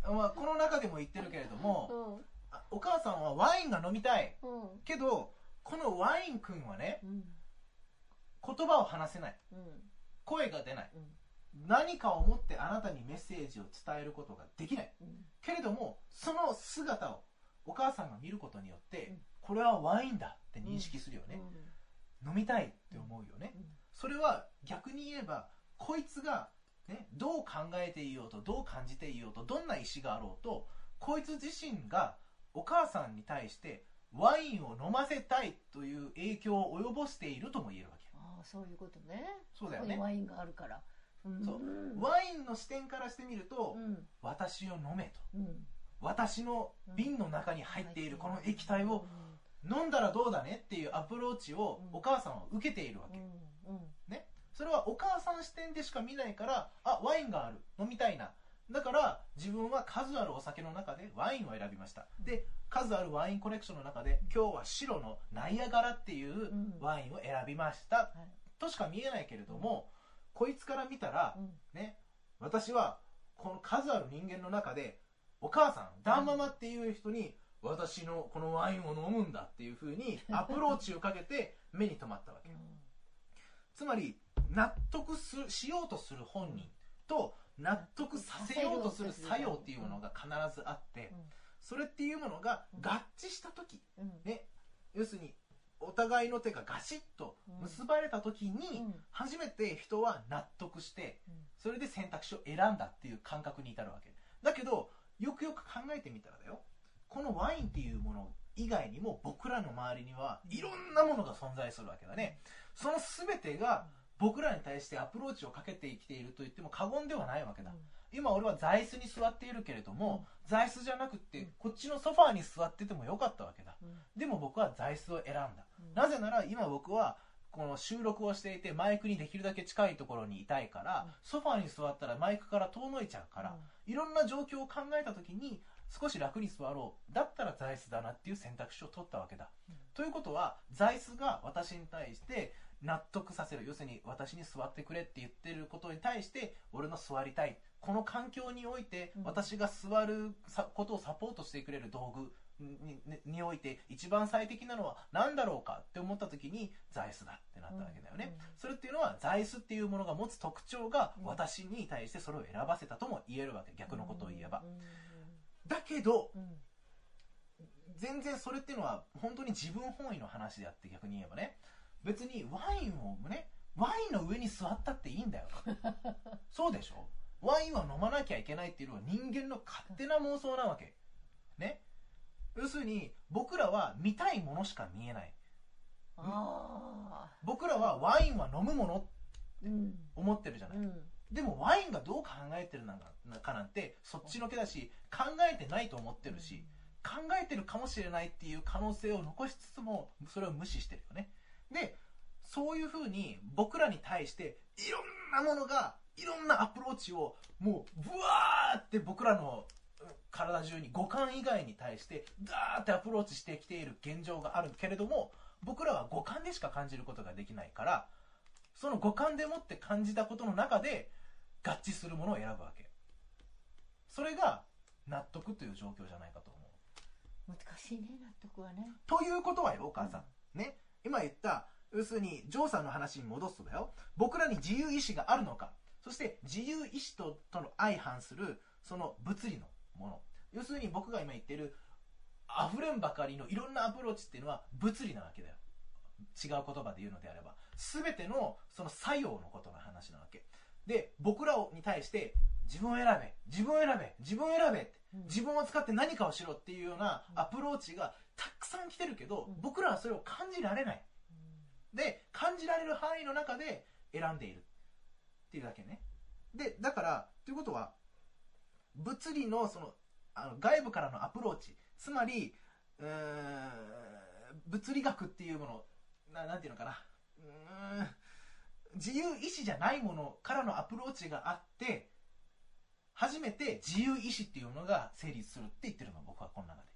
まあ、この中でも言ってるけれども、 うんお母さんはワインが飲みたい。 うんけど、このワインくんはね、 うん言葉を話せない。 うん声が出ない。 うん何かを持ってあなたにメッセージを伝えることができない。 うんけれども、その姿をお母さんが見ることによって、 うんこれはワインだって認識するよね。飲みたいって思うよね。それは逆に言えば、こいつが、ね、どう考えていようと、どう感じていようと、どんな意思があろうと、こいつ自身がお母さんに対してワインを飲ませたいという影響を及ぼしているとも言えるわけ。 ああ、そういうことね。 そうだよねここにワインがあるから。 そうワインの視点からしてみると、私を飲めと。私の瓶の中に入っているこの液体を飲んだらどうだねっていうアプローチをお母さんは受けているわけ。ね。それはお母さん視点でしか見ないから、あ、ワインがある。飲みたいな。だから自分は数あるお酒の中でワインを選びました。で、数あるワインコレクションの中で今日は白のナイアガラっていうワインを選びました。としか見えないけれども、こいつから見たら、ね、私はこの数ある人間の中でお母さん、ダンママっていう人に私のこのワインを飲むんだっていう風にアプローチをかけて目に留まったわけ。つまり納得しようとする本人と納得させようとする作用っていうものが必ずあって、それっていうものが合致した時、ね、要するにお互いの手がガシッと結ばれた時に初めて人は納得してそれで選択肢を選んだっていう感覚に至るわけだけど、よくよく考えてみたらだよ、このワインっていうもの以外にも僕らの周りにはいろんなものが存在するわけだね。その全てが僕らに対してアプローチをかけてきていると言っても過言ではないわけだ。今俺は座椅子に座っているけれども、座椅子じゃなくってこっちのソファーに座っててもよかったわけだ。でも僕は座椅子を選んだ。なぜなら今僕はこの収録をしていてマイクにできるだけ近いところにいたいから、ソファーに座ったらマイクから遠のいちゃうから、いろんな状況を考えた時に少し楽に座ろう、だったら座椅子だなっていう選択肢を取ったわけだ。ということは座椅子が私に対して納得させる、要するに私に座ってくれって言ってることに対して俺の座りたい、この環境において私が座ることをサポートしてくれる道具において一番最適なのは何だろうかって思った時に座椅子だってなったわけだよね。それっていうのは座椅子っていうものが持つ特徴が私に対してそれを選ばせたとも言えるわけ、逆のことを言えば。だけど全然それっていうのは本当に自分本位の話であって、逆に言えばね、別にワインをね、ワインの上に座ったっていいんだよそうでしょ。ワインは飲まなきゃいけないっていうのは人間の勝手な妄想なわけね。要するに僕らは見たいものしか見えない。僕らはワインは飲むものって思ってるじゃない、でもワインがどう考えてるのかなんてそっちのけだし、考えてないと思ってるし、考えてるかもしれないっていう可能性を残しつつもそれを無視してるよね。で、そういう風に僕らに対していろんなものが、いろんなアプローチをもうブワーって僕らの体中に五感以外に対してダーってアプローチしてきている現状があるけれども、僕らは五感でしか感じることができないから、その五感でもって感じたことの中で合致するものを選ぶわけ。それが納得という状況じゃないかと思う。 難しいね、納得はね。 ということはよ、お母さん、ね、今言った要するにジョーさんの話に戻すとだよ、僕らに自由意志があるのか、そして自由意志との相反するその物理のもの、要するに僕が今言っている溢れんばかりのいろんなアプローチっていうのは物理なわけだよ。違う言葉で言うのであれば全てのその作用のことの話なわけで、僕らに対して自分を選べ、自分を選べ、自分を選べって、自分を使って何かをしろっていうようなアプローチがたくさん来てるけど、僕らはそれを感じられない。で、感じられる範囲の中で選んでいるっていうだけね。で、だからということは物理のその外部からのアプローチ、つまり物理学っていうもの、なんていうのかな、自由意志じゃないものからのアプローチがあって初めて自由意志っていうものが成立するって言ってるの、僕はこの中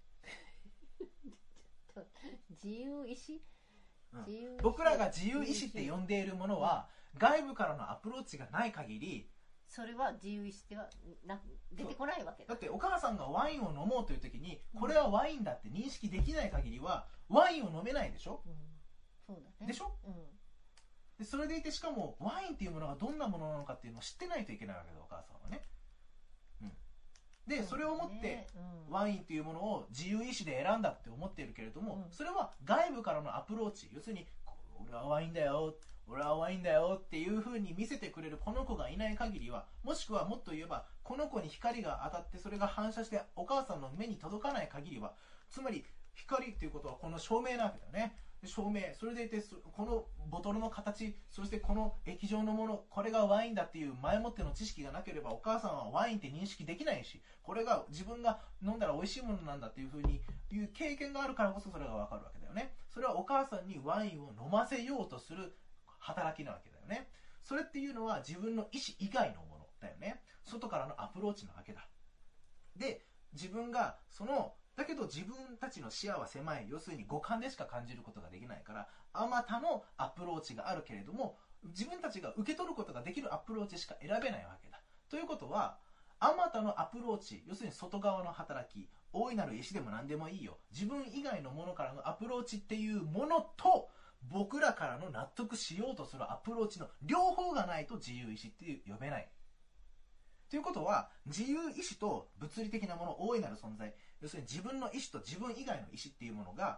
で自由意志、 僕らが自由意志って呼んでいるものは外部からのアプローチがない限りそれは自由意志では出てこないわけだってお母さんがワインを飲もうという時に、これはワインだって認識できない限りはワインを飲めないでしょ、 そうだね。 でしょ、でそれでいて、しかもワインっていうものがどんなものなのかっていうのを知ってないといけないわけだ、お母さんはね。でそれをもってワインっていうものを自由意志で選んだって思っているけれども、それは外部からのアプローチ、要するに俺はワインだよ、俺はワインだよっていう風に見せてくれるこの子がいない限りは、もしくはもっと言えばこの子に光が当たってそれが反射してお母さんの目に届かない限りは、つまり光っていうことはこの照明なわけだよね。照明、それでいてこのボトルの形、そしてこの液状のもの、これがワインだっていう前もっての知識がなければお母さんはワインって認識できないし、これが自分が飲んだら美味しいものなんだっていう風にいう経験があるからこそそれがわかるわけだよね。それはお母さんにワインを飲ませようとする働きなわけだよね。それっていうのは自分の意思以外のものだよね。外からのアプローチなわけだ。で、自分がだけど自分たちの視野は狭い、要するに五感でしか感じることができないから、あまたのアプローチがあるけれども、自分たちが受け取ることができるアプローチしか選べないわけだ。ということは、あまたのアプローチ、要するに外側の働き、大いなる意志でも何でもいいよ、自分以外のものからのアプローチっていうものと、僕らからの納得しようとするアプローチの両方がないと自由意志って呼べない。ということは、自由意志と物理的なもの、大いなる存在、要するに自分の意志と自分以外の意志っていうものが、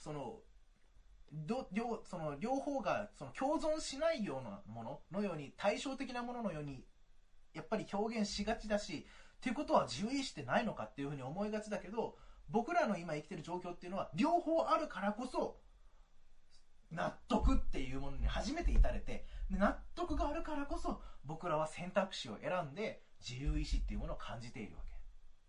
両方が共存しないようなもののように、対照的なもののようにやっぱり表現しがちだし、っていうことは自由意志ってないのかっていうふうに思いがちだけど、僕らの今生きてる状況っていうのは両方あるからこそ納得っていうものに初めて至れて、納得があるからこそ僕らは選択肢を選んで自由意志っていうものを感じているわけ。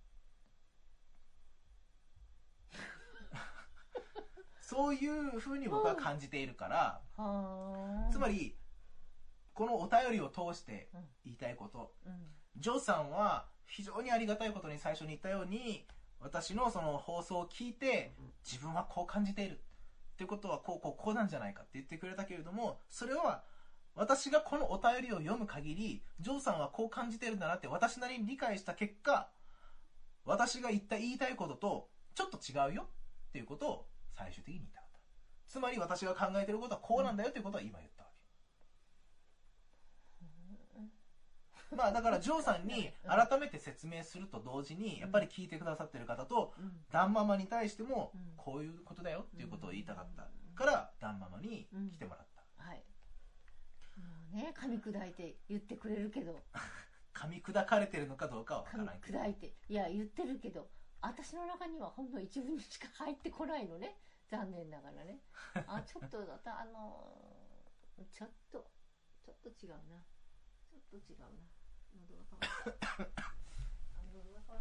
そういうふうに僕は感じているから、つまりこのお便りを通して言いたいこと、ジョーさんは非常にありがたいことに最初に言ったように、私のその放送を聞いて自分はこう感じているっていうことはこうなんじゃないかって言ってくれたけれども、それは私がこのお便りを読む限り、ジョーさんはこう感じてるんだなって私なりに理解した結果、私が言いたいこととちょっと違うよっていうことを最終的に言いたかった。つまり私が考えてることはこうなんだよっていうことは今言ったわけ。まあだからジョーさんに改めて説明すると同時に、やっぱり聞いてくださってる方とダンママに対してもこういうことだよっていうことを言いたかったからダンママに来てもらった。 はい。もうね、噛み砕いて言ってくれるけど噛み砕かれてるのかどうかは分からないけど、 噛み砕いて言ってるけど、私の中にはほんの一部にしか入ってこないのね、残念ながらね。ちょっとちょっと違うな、喉が渇いた喉が渇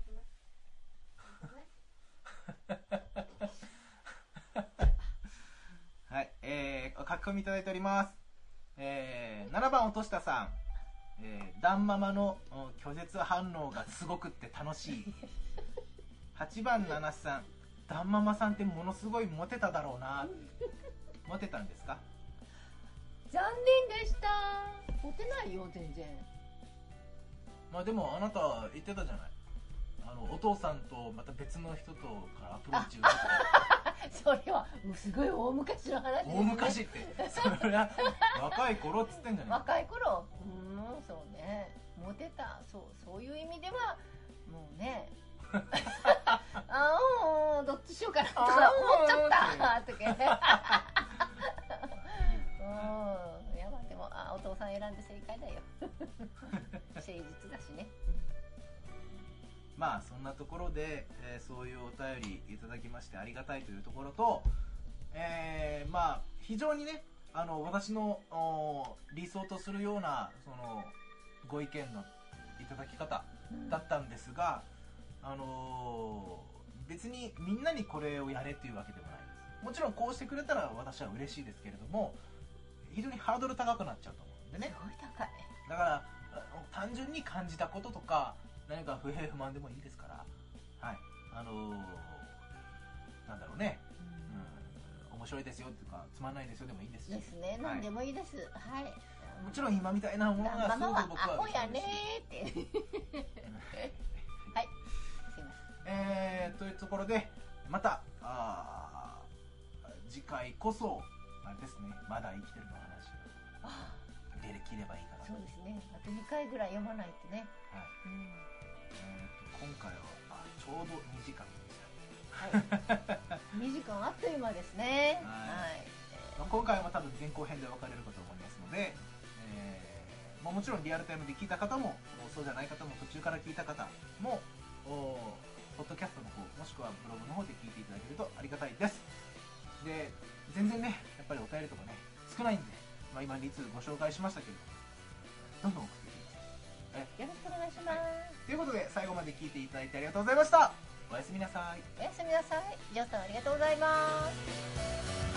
いたはい、書き込みいただいております。7番落としたさん、ダンママの拒絶反応がすごくって楽しい。8番七七さん、ダンママさんってものすごいモテただろうな。モテたんですか？ 残念でした。モテないよ全然。 まあでもあなた言ってたじゃない、お父さんとまた別の人とからアプローチを受けてそれはもうすごい大昔の話ですね。 大昔ってそれは若い頃っつってんじゃない。 若い頃、そうね、モテた、そういう意味ではもうねどっちしようかなとか思っちゃったとかねいやまあでもお父さん選んで正解だよ誠実だしね。 まあそんなところで、そういうお便りいただきましてありがたいというところと、まあ非常にね、私の理想とするようなそのご意見のいただき方だったんですが、別にみんなにこれをやれっていうわけでもないです。もちろんこうしてくれたら私は嬉しいですけれども、非常にハードル高くなっちゃうと思うんでね。 すごい高い。 だから単純に感じたこととか何か不平不満でもいいですから、はい、なんだろうね、面面白いですよっていうかつまんないですよでもいいですしですね、何でもいいです。はい。 もちろん今みたいなものがママは僕アホやねーって。はい。すいません。 というところでまた次回こそあれですね、まだ生きてるの話ができればいいかなと。 そうですね。あと2回ぐらい読まないとね。 はい。 うん。 今回はちょうど2時間はい。2時間あっという間ですね。 はい。 はい。 今回も多分前後編で分かれるかと思いますので、もちろんリアルタイムで聞いた方もそうじゃない方も途中から聞いた方もポッドキャストの方もしくはブログの方で聞いていただけるとありがたいです。で全然ねやっぱりお便りとかね少ないんで、今2通ご紹介しましたけどどんどん送ってください。 よろしくお願いします。 ということで最後まで聞いていただいてありがとうございました。おやすみなさい。 おやすみなさい。ジョーさんありがとうございます。